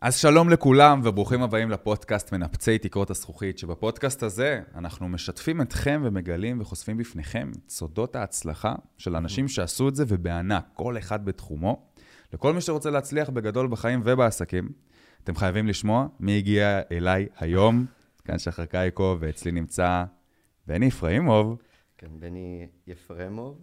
אז שלום לכולם וברוכים הבאים לפודקאסט מנפצי תקרות הזכוכית, שבפודקאסט הזה אנחנו משתפים אתכם ומגלים וחושפים בפניכם סודות ההצלחה של אנשים שעשו את זה ובענק, כל אחד בתחומו. לכל מי שרוצה להצליח בגדול בחיים ובעסקים, אתם חייבים לשמוע מי הגיע אליי היום, כאן שחר קייקו, ואצלי נמצא בני אפרהימוב. כן, בני יפרמוב.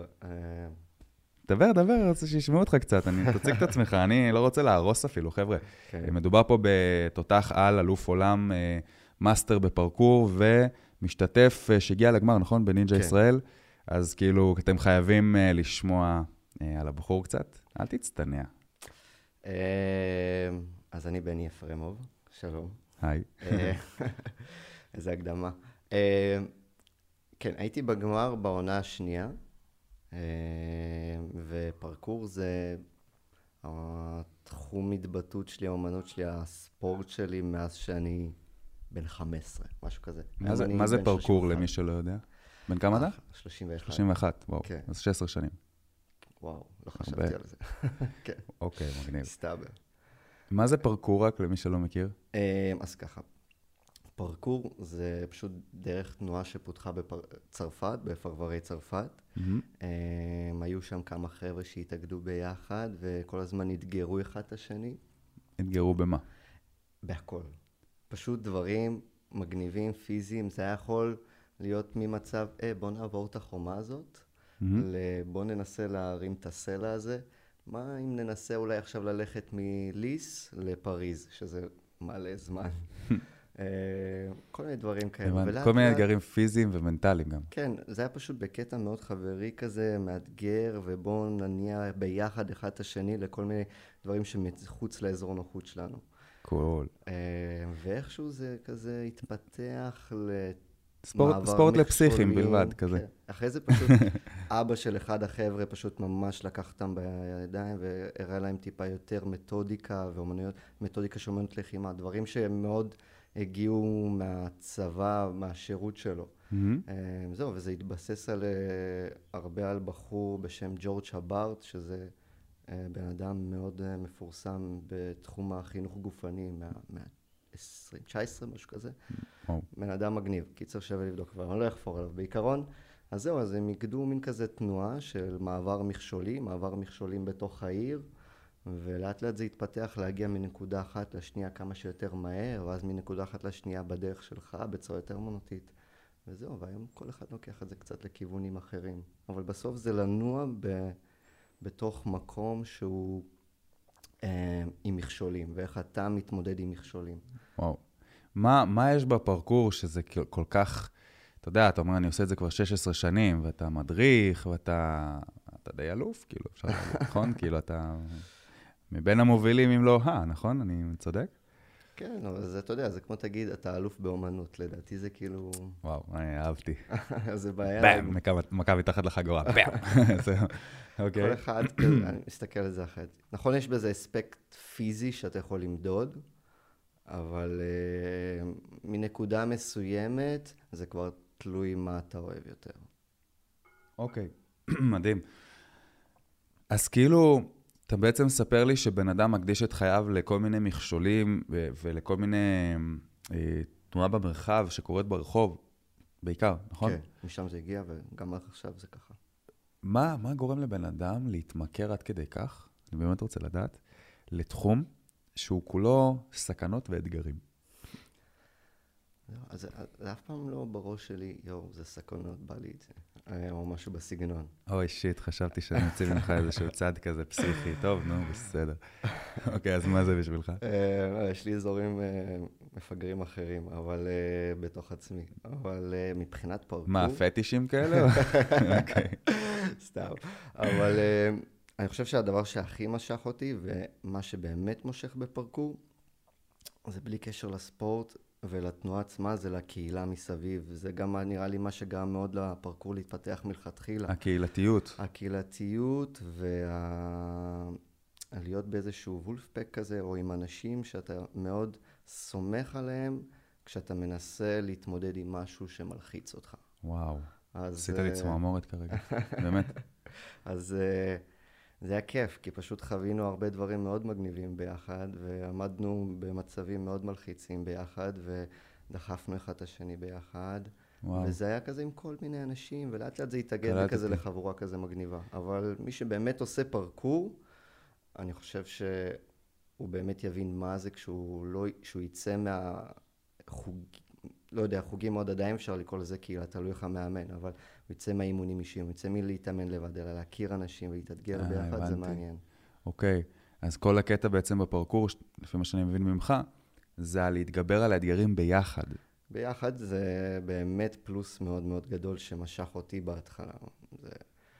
דבר, רוצה שישמעו אותך קצת, תציג את עצמך, אני לא רוצה להרוס אפילו, חבר'ה. מדובר פה בתותח על, אלוף עולם, מאסטר בפרקור, ומשתתף שהגיע לגמר, נכון? בנינג'ה ישראל. אז כאילו, אתם חייבים לשמוע על הבחור קצת. אל תצטנע. אז אני בני יפרמוב, שלום. היי. איזה הקדמה. כן, הייתי בגמר בעונה השנייה. ופרקור זה התחום התבטאות שלי, האומנות שלי, הספורט שלי מאז שאני בן 15, משהו כזה. מה זה פרקור למי שלא יודע? בן כמה אתה? 31. 31, וואו. אז 16 שנים. וואו, לא חשבתי על זה. אוקיי, מגניב. מסתבר. מה זה פרקור רק למי שלא מכיר? אז ככה. פרקור זה פשוט דרך תנועה שפותחה בצרפת, בפרברי צרפת. היו שם כמה חבר'ה שהתאגדו ביחד, וכל הזמן התגרו אחד את השני. התגרו במה? בהכל. פשוט דברים מגניבים, פיזיים. זה היה יכול להיות ממצב, בוא נעבור את החומה הזאת, בוא ננסה להרים את הסלע הזה. מה אם ננסה אולי עכשיו ללכת מליס לפריז, שזה מלא זמן. כל מיני דברים כאלה. כל מיני אתגרים פיזיים ומנטליים גם. כן, זה היה פשוט בקטע מאוד חברי כזה, מאתגר, ובואו נניע ביחד אחד את השני לכל מיני דברים שמחוץ לאזור נוחות שלנו. קול. ואיכשהו זה כזה התפתח ספורט לפסיכים בלבד, כזה. אחרי זה פשוט אבא של אחד החבר'ה פשוט ממש לקח אותם בידיים והראה להם טיפה יותר מתודיקה ואומנויות, מתודיקה שאומנות לחימה, דברים שהם מאוד הגיעו מהצבא, מהשירות שלו. זהו, וזה התבסס על הרבה על בחור בשם ג'ורג' הברט, שזה בן אדם מאוד מפורסם בתחום החינוך גופני מה-20, 19, משהו כזה. בן אדם מגניב, קיצר שווה לבדוק, אבל אני לא אחפור עליו. בעיקרון, אז זהו, אז הם יקדו מין כזה תנועה של מעבר מכשולים בתוך העיר, ולאט לאט זה התפתח להגיע מנקודה אחת לשנייה כמה שיותר מהר, ואז מנקודה אחת לשנייה בדרך שלך, בצורה יותר מונוטית. וזהו, והיום כל אחד לוקח את זה קצת לכיוונים אחרים. אבל בסוף זה לנוע בתוך מקום שהוא עם מכשולים, ואיך אתה מתמודד עם מכשולים. וואו. מה יש בפרקור שזה כל כך, אתה יודע, אתה אומר, אני עושה את זה כבר 16 שנים, ואתה מדריך, ואתה די אלוף, כאילו, אפשר להגיד, נכון? כאילו, אתה מבין המובילים, אם לא, נכון? אני צודק? כן, אבל זה, אתה יודע, זה כמו תגיד, אתה אלוף באומנות, לדעתי זה כאילו... וואו, אני אהבתי. זה בעיה. באם, מכה מתחת לחגורה, באם. כל אחד, אני מסתכל על זה אחרת. נכון, יש בזה אספקט פיזי שאתה יכול למדוד, אבל מנקודה מסוימת, זה כבר תלוי מה אתה אוהב יותר. אוקיי, מדהים. אז כאילו, אתה בעצם מספר לי שבן אדם מקדיש את חייו לכל מיני מכשולים ולכל מיני תנועה במרחב שקורית ברחוב, בעיקר, נכון? כן, משם זה הגיע וגם עכשיו זה ככה. מה גורם לבן אדם להתמכר עד כדי כך, אני באמת רוצה לדעת, לתחום שהוא כולו סכנות ואתגרים? אז זה אף פעם לא בראש שלי, זה סכנות, בא לי את זה, או משהו בסגנון. אוי, שיט, חשבתי שאני אציב ממך איזשהו צד כזה פסיכי. טוב, נו, בסדר. אוקיי, אז מה זה בשבילך? יש לי אזורים מפגרים אחרים, אבל בתוך עצמי. אבל מבחינת פרקור... מה, פטישים כאלה? אוקיי. סתם. אבל אני חושב שהדבר שהכי משך אותי, ומה שבאמת מושך בפרקור, זה בלי קשר לספורט, ולתנועה עצמה זה לקהילה מסביב. זה גם נראה לי מה שגרם מאוד לפרקור להתפתח מלכתחילה. הקהילתיות. הקהילתיות להיות באיזשהו וולפפק כזה, או עם אנשים שאתה מאוד סומך עליהם, כשאתה מנסה להתמודד עם משהו שמלחיץ אותך. וואו. עשית לי צמרמורת כרגע, באמת. אז זה היה כיף, כי פשוט חווינו הרבה דברים מאוד מגניבים ביחד, ועמדנו במצבים מאוד מלחיצים ביחד, ודחפנו אחד את השני ביחד. וואו. וזה היה כזה עם כל מיני אנשים, ולאט לאט זה התאגד לכזה לחבורה כזה מגניבה. אבל מי שבאמת עושה פרקור, אני חושב שהוא באמת יבין מה זה כשהוא יצא לא יודע, חוגים מאוד עדיין אפשר לקרוא לזה קהילה, תלוי לך מאמן, אבל הוא יצא מהאימונים אישיים, הוא יצא מלהתאמן לבד, אלא להכיר אנשים ולהתאתגר ביחד, זה מעניין. אוקיי, אז כל הקטע בעצם בפרקור, לפי מה שאני מבין ממך, זה על להתגבר על האתגרים ביחד. ביחד זה באמת פלוס מאוד מאוד גדול שמשך אותי בהתחלה. זה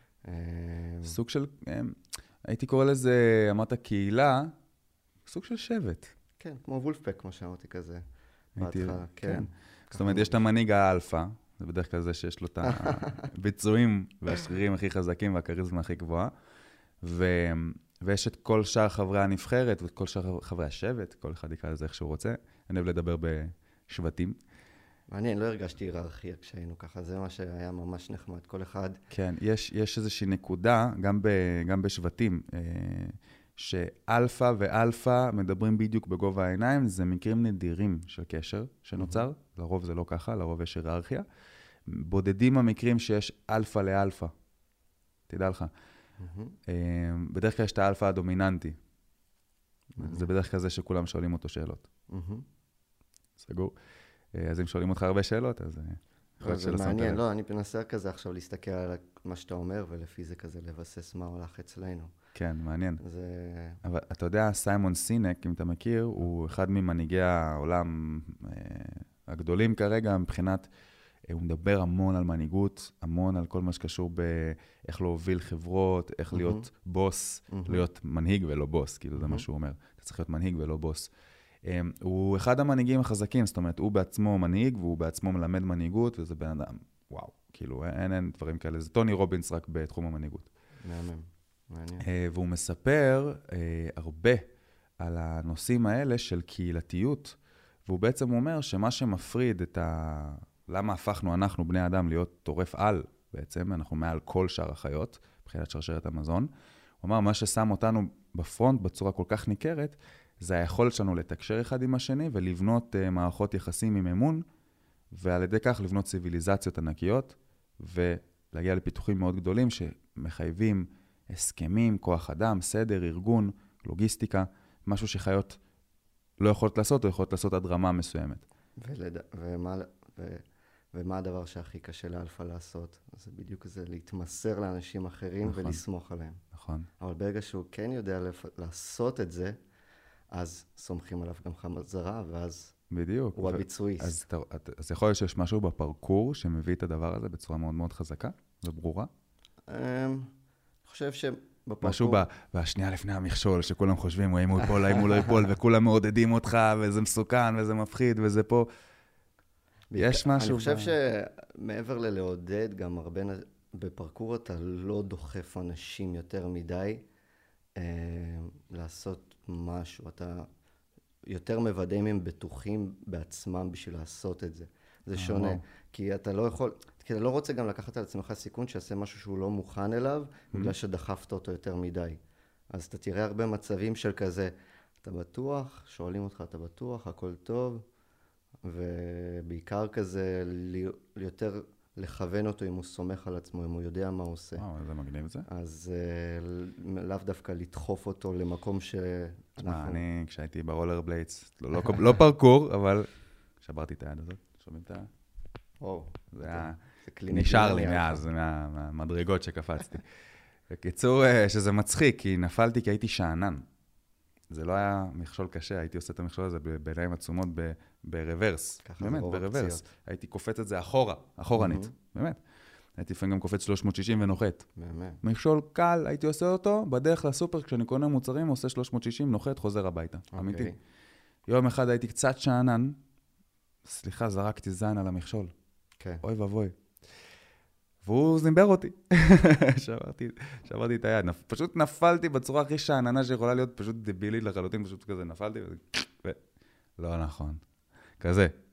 סוג של, הייתי קורא לזה, אמרת קהילה, סוג של שבט. כן, כמו וולפפק, כמו שאמרתי כזה. בהתחלה, כן. זאת אומרת, יש את המנהיג האלפא, זה בדרך כלל זה שיש לו את הביצועים והשרירים הכי חזקים והכריזמה הכי גבוהה, ויש את כל שאר חברי הנבחרת ואת כל שאר חברי השבט, כל אחד יקרא לזה איך שהוא רוצה. אני אוהב לדבר בשבטים. מעניין, לא הרגשתי היררכיה כשהיינו ככה, זה מה שהיה ממש נחמד, כל אחד. כן, יש איזושהי נקודה, גם בשבטים, שאלפא ואלפא מדברים בדיוק בגובה העיניים, זה מקרים נדירים של קשר שנוצר, לרוב זה לא ככה, לרוב יש היררכיה. בודדים המקרים שיש אלפא לאלפא, תדע לך. בדרך כלל יש את האלפא הדומיננטי. זה בדרך כלל זה שכולם שואלים אותו שאלות. סגור. אז אם שואלים אותך הרבה שאלות, אז זה מעניין. לא, אני מנסה כזה עכשיו להסתכל על מה שאתה אומר, ולפי זה כזה לבסס מה הולך אצלנו. כן, מעניין. אבל אתה יודע, סיימון סינק, אם אתה מכיר, הוא אחד ממנהיגי העולם הגדולים כרגע, מבחינת, הוא מדבר המון על מנהיגות, המון על כל מה שקשור באיך להוביל חברות, איך להיות בוס, להיות מנהיג ולא בוס, כאילו זה מה שהוא אומר. אתה צריך להיות מנהיג ולא בוס. הוא אחד המנהיגים החזקים, זאת אומרת, הוא בעצמו מנהיג, והוא בעצמו מלמד מנהיגות, וזה בן אדם, וואו, כאילו, אין דברים כאלה. זה טוני רובינס רק בתחום המנהיגות. מעניין. והוא מספר הרבה על הנושאים האלה של קהילתיות, והוא בעצם אומר שמה שמפריד למה הפכנו אנחנו, בני אדם, להיות טורף על, בעצם, אנחנו מעל כל שאר החיות, מבחינת שרשרת המזון. הוא אמר, מה ששם אותנו בפרונט בצורה כל כך ניכרת, זה היכולת שלנו לתקשר אחד עם השני, ולבנות מערכות יחסים עם אמון, ועל ידי כך לבנות ציוויליזציות ענקיות, ולהגיע לפיתוחים מאוד גדולים שמחייבים הסכמים, כוח אדם, סדר, ארגון, לוגיסטיקה, משהו שחיות לא יכולות לעשות, או יכולות לעשות עד רמה מסוימת. ומה הדבר שהכי קשה לאלפא לעשות? זה בדיוק זה להתמסר לאנשים אחרים ולסמוך עליהם. נכון. אבל ברגע שהוא כן יודע לעשות את זה, אז סומכים עליו גם חזרה, ואז בדיוק. הוא הביצועיסט. אז יכול להיות שיש משהו בפרקור שמביא את הדבר הזה בצורה מאוד מאוד חזקה וברורה? אני חושב שבפרקור... משהו בשנייה לפני המכשול, שכולם חושבים, האם הוא ייפול, האם הוא לא ייפול, וכולם מעודדים אותך, וזה מסוכן, וזה מפחיד, וזה פה. יש משהו... אני חושב שמעבר ללעודד, גם הרבה... בפרקור אתה לא דוחף אנשים יותר מדי לעשות משהו. אתה יותר מוודא אם הם בטוחים בעצמם בשביל לעשות את זה. זה שונה, כי אתה לא יכול... כי אתה לא רוצה גם לקחת על עצמך סיכון שיעשה משהו שהוא לא מוכן אליו, בגלל שדחפת אותו יותר מדי. אז אתה תראה הרבה מצבים של כזה, אתה בטוח, שואלים אותך, אתה בטוח, הכל טוב, ובעיקר כזה יותר לכוון אותו אם הוא סומך על עצמו, אם הוא יודע מה הוא עושה. זה מגניב את זה. אז לאו דווקא לדחוף אותו למקום שאנחנו... אני, כשהייתי ברולר בליידס, לא פרקור, אבל שברתי את היד הזאת, שומעים את ה... זה היה... נשאר לי מאז, מהמדרגות שקפצתי. בקיצור, שזה מצחיק, כי נפלתי כי הייתי שענן. זה לא היה מכשול קשה, הייתי עושה את המכשול הזה בעיניים עצומות ברוורס. באמת, ברוורס. הייתי קופץ את זה אחורנית. באמת. הייתי לפעמים גם קופץ 360 ונוחת. מכשול קל, הייתי עושה אותו, בדרך לסופר, כשאני קונה מוצרים, עושה 360, נוחת, חוזר הביתה. אמיתי. יום אחד הייתי קצת שענן, סליחה, זרקתי זין על המכשול. אוי ובוי. והוא זימבר אותי. שברתי את היד. פשוט נפלתי בצורה הכי שעננה שיכולה להיות פשוט דבילית לחלוטין, פשוט כזה נפלתי. לא נכון. כזה.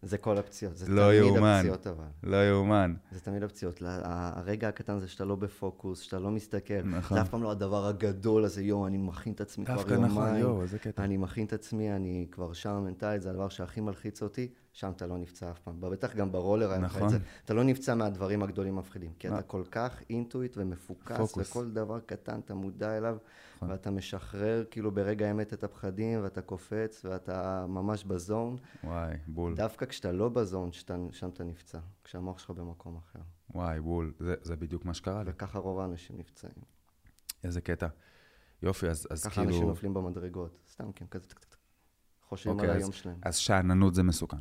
זה כל הפציעות, זה לא תמיד יאומן. הפציעות אבל. לא יאומן. זה תמיד הפציעות. הרגע הקטן זה שאתה לא בפוקוס, שאתה לא מסתכל. נכון. זה אף פעם לא הדבר הגדול הזה, אני מכין את עצמי כבר יומיים. דווקא נכון, איזה קטע. אני מכין את עצמי, אני כבר שם מנטלית, זה הדבר שהכי מלחיץ אותי, שם אתה לא נפצע אף פעם. בטח גם ברולר היה לך את זה. אתה לא נפצע מהדברים הגדולים מפחידים, כי אתה כל כך אינטואיט ומפוקס, וכל דבר קטן אתה מודע אליו, ואתה משחרר כאילו ברגע האמת את הפחדים, ואתה קופץ, ואתה ממש בזון. וואי, בול. דווקא כשאתה לא בזון, שם אתה נפצע, כשהמוח שלך במקום אחר. וואי, בול. זה בדיוק מה שקרה לי. וככה רוב האנשים נפצעים. איזה קטע. יופי, אז כאילו... ככה אנשים נופלים במדרגות. סתם, כן, כזה... חושבים על היום שלהם. אז שאננות זה מסוכן.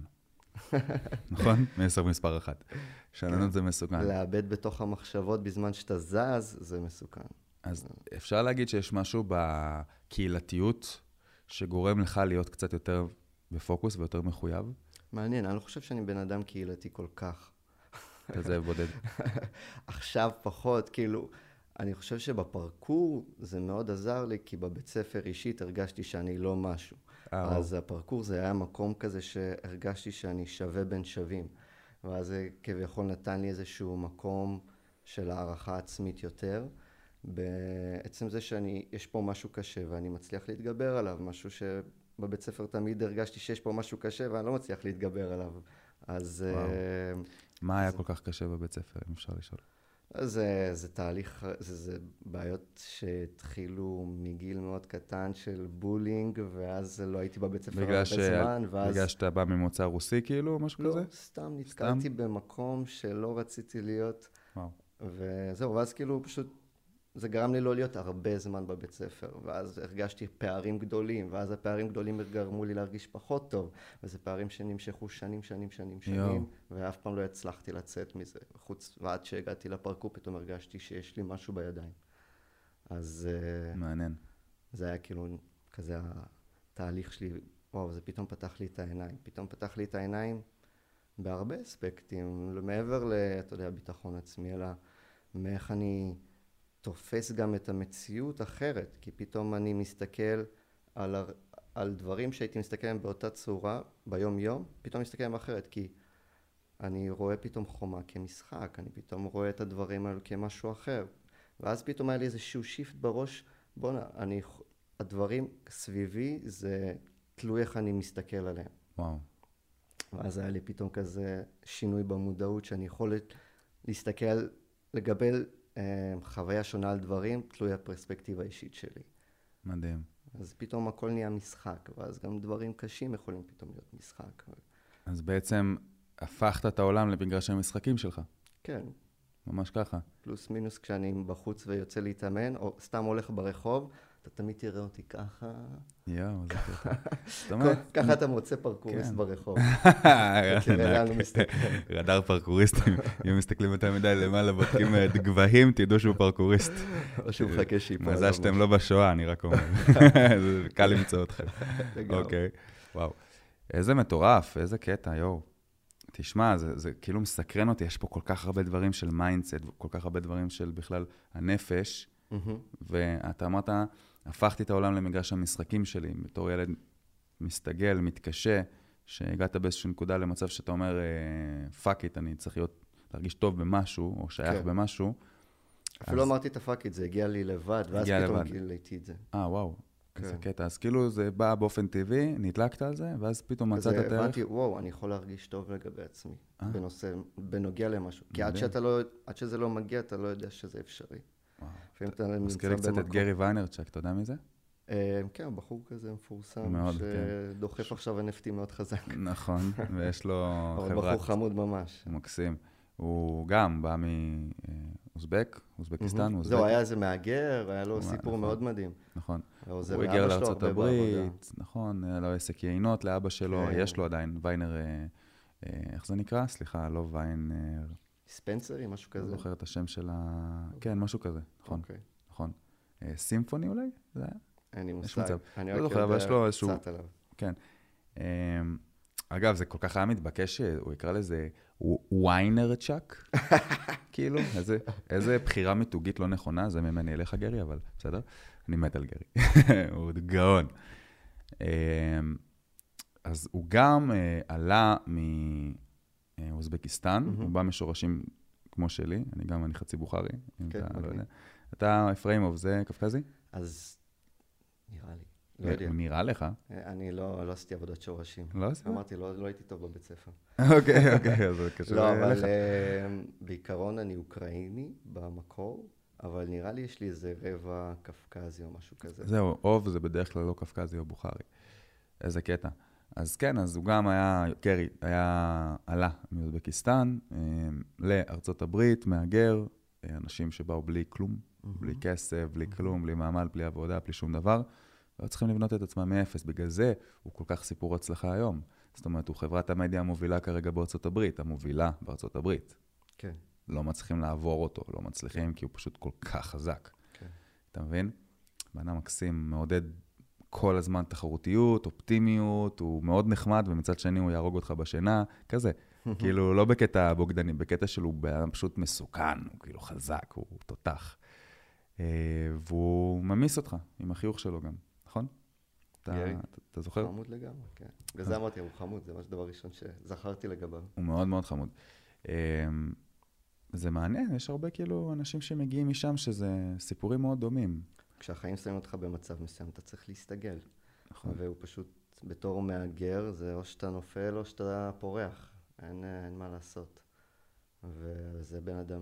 נכון? מספר 1. שאננות זה מסוכן. לאבד בתוך המחשבות בזמן שאתה זז, זה מסוכן. אז אפשר להגיד שיש משהו בקהילתיות שגורם לך להיות קצת יותר בפוקוס ויותר מחויב? מעניין, אני לא חושב שאני בן אדם קהילתי כל כך. כזה בודד. עכשיו פחות, כאילו, אני חושב שבפרקור זה מאוד עזר לי, כי בבית ספר אישית הרגשתי שאני לא משהו. אז הפרקור זה היה מקום כזה שהרגשתי שאני שווה בין שווים. ואז זה כביכול נתן לי איזשהו מקום של הערכה עצמית יותר. בעצם זה יש פה משהו קשה ואני מצליח להתגבר עליו, משהו שבבית ספר תמיד הרגשתי שיש פה משהו קשה ואני לא מצליח להתגבר עליו. אז... מה היה כל כך קשה בבית ספר, אם אפשר לשאול? זה תהליך, זה בעיות שהתחילו מגיל מאוד קטן של בולינג, ואז לא הייתי בבית ספר הרבה זמן, ואז... בגלל שאתה בא ממוצא רוסי כאילו, משהו כזה? לא, סתם נתקלתי במקום שלא רציתי להיות, וזהו, ואז כאילו פשוט זה גרם לי לא להיות הרבה זמן בבית ספר, ואז הרגשתי פערים גדולים, ואז הפערים גדולים גרמו לי להרגיש פחות טוב, וזה פערים שנמשכו שנים, ואף פעם לא הצלחתי לצאת מזה, ועד שהגעתי לפרקור פתאום הרגשתי שיש לי משהו בידיים. אז... מעניין. זה היה כאילו כזה התהליך שלי, וואו, זה פתאום פתח לי את העיניים, בהרבה אספקטים, מעבר אתה יודע, ביטחון עצמי, אלא מאיך אני... תופס גם את המציאות אחרת, כי פתאום אני מסתכל על דברים שהייתי מסתכל עליהם באותה צורה, ביום יום, פתאום מסתכל עליהם אחרת, כי אני רואה פתאום חומה כמשחק, אני פתאום רואה את הדברים האלו כמשהו אחר, ואז פתאום היה לי איזשהו שיפט בראש, בוא'נה, הדברים סביבי זה תלוי איך אני מסתכל עליהם. וואו. ואז היה לי פתאום כזה שינוי במודעות, שאני יכול להסתכל לגבי חוויה שונה על דברים, תלוי הפרספקטיבה האישית שלי. מדהים. אז פתאום הכל נהיה משחק, ואז גם דברים קשים יכולים פתאום להיות משחק. אז בעצם הפכת את העולם למגרש המשחקים שלך. כן. ממש ככה. פלוס מינוס כשאני בחוץ ויוצא להתאמן, או סתם הולך ברחוב, אתה תמיד תראה אותי ככה. יואו, זה ככה. ככה אתה מוצא פרקוריסט ברחוב. תראה לאן הוא מסתכל. רדאר פרקוריסטים. אם מסתכלים יותר מדי למעלה, בודקים גבהים, תדעו שהוא פרקוריסט. או שהוא מחכה שיפול. מזל שאתם לא בשואה, אני רק אומר. זה קל למצוא אתכם. אוקיי, וואו. איזה מטורף, איזה קטע, יואו. תשמע, זה כאילו מסקרן אותי, יש פה כל כך הרבה דברים של מיינדסט, כל כך הרבה דברים של בכלל הנפש, ואתה אמרת, הפכתי את העולם למגרש המשחקים שלי, בתור ילד מסתגל, מתקשה, שהגעת באיזושהי נקודה למצב שאתה אומר, fuck it, אני צריך להרגיש טוב במשהו, או שייך במשהו. אפילו אמרתי את ה-fuck it, זה הגיע לי לבד, ואז פתאום גיליתי את זה. וואו. איזה קטע, אז כאילו זה בא באופן טבעי, נדלקת על זה, ואז פתאום מצאת את הערך. הבנתי, וואו, אני יכול להרגיש טוב לגבי עצמי, בנוגע למשהו. כי עד שזה לא מגיע, אתה לא יודע שזה אפשרי. מזכיר לי קצת את גרי ויינרצ'ק, אתה יודע מי זה? כן, בחור כזה מפורסם, שדוחף עכשיו NFT מאוד חזק. נכון, ויש לו חברת... אבל בחור חמוד ממש. מקסים. הוא גם בא אוזבקיסטן. זהו, היה איזה מהגר, היה לו סיפור מאוד מדהים. נכון. הוא הגיע לארצות הברית, נכון, היה לו עסק יינות לאבא שלו, יש לו עדיין ויינר, איך זה נקרא? סליחה, לא ויינר. ספנסרי, משהו כזה. לא זוכר את השם של כן, משהו כזה, נכון. נכון. סימפוני אולי? זה היה? אין לי מושג. לא זוכר, אבל יש לו איזשהו... כן. אגב, זה כל כך היה מתבקש שהוא יקרא לזה ויינרצ'ק, כאילו, איזה בחירה מיתוגית לא נכונה, זה ממני אליך גרי, אבל בסדר, אני מת על גרי, הוא גאון. אז הוא גם עלה מאוזבקיסטן, הוא בא משורשים כמו שלי, אני חצי בוכרי, אם אתה לא יודע. אתה אפריימוב, זה קפקזי? אז נראה לי. לא יודע. נראה לך? אני לא עשיתי עבודת שורשים. לא עשית? אמרתי, לא הייתי טוב בבית ספר. אוקיי, אז זה קשור לא, אליך. אבל בעיקרון אני אוקראיני במקור, אבל נראה לי יש לי איזה רבע קפקזי או משהו כזה. זהו, אוב זה בדרך כלל לא קפקזי או בוכרי. איזה קטע. אז כן, אז הוא גם היה, קרי, עלה מאוזבקיסטן לארצות הברית, מהגר, אנשים שבאו בלי כלום, בלי כסף, בלי כלום, בלי מעמד, בלי עבודה, בלי שום דבר. לא צריכים לבנות את עצמם מאפס. בגלל זה הוא כל כך סיפור הצלחה היום. זאת אומרת, הוא חברת המדיה המובילה כרגע בארצות הברית, המובילה בארצות הברית. כן. לא מצליחים לעבור אותו, לא מצליחים, כי הוא פשוט כל כך חזק. כן. אתה מבין? בנה מקסים, מעודד כל הזמן תחרותיות, אופטימיות, הוא מאוד נחמד, ומצד שני הוא יהרוג אותך בשינה, כזה. כאילו, לא בקטע בוגדני, בקטע שלו הוא פשוט מסוכן, הוא כאילו חזק, הוא תותח. והוא ממיס אותך, עם החיוך שלו גם, נכון? אתה זוכר? חמוד לגמרי, כן. בגלל זה אמרתי, הוא חמוד, זה ממש דבר ראשון שזכרתי לגביו. הוא מאוד מאוד חמוד. זה מעניין, יש הרבה כאילו אנשים שמגיעים משם, שזה סיפורים מאוד דומים. כשהחיים שמים אותך במצב מסוים, אתה צריך להסתגל. נכון. והוא פשוט, בתור מאגר, זה או שאתה נופל או שאתה פורח. אין מה לעשות. וזה בן אדם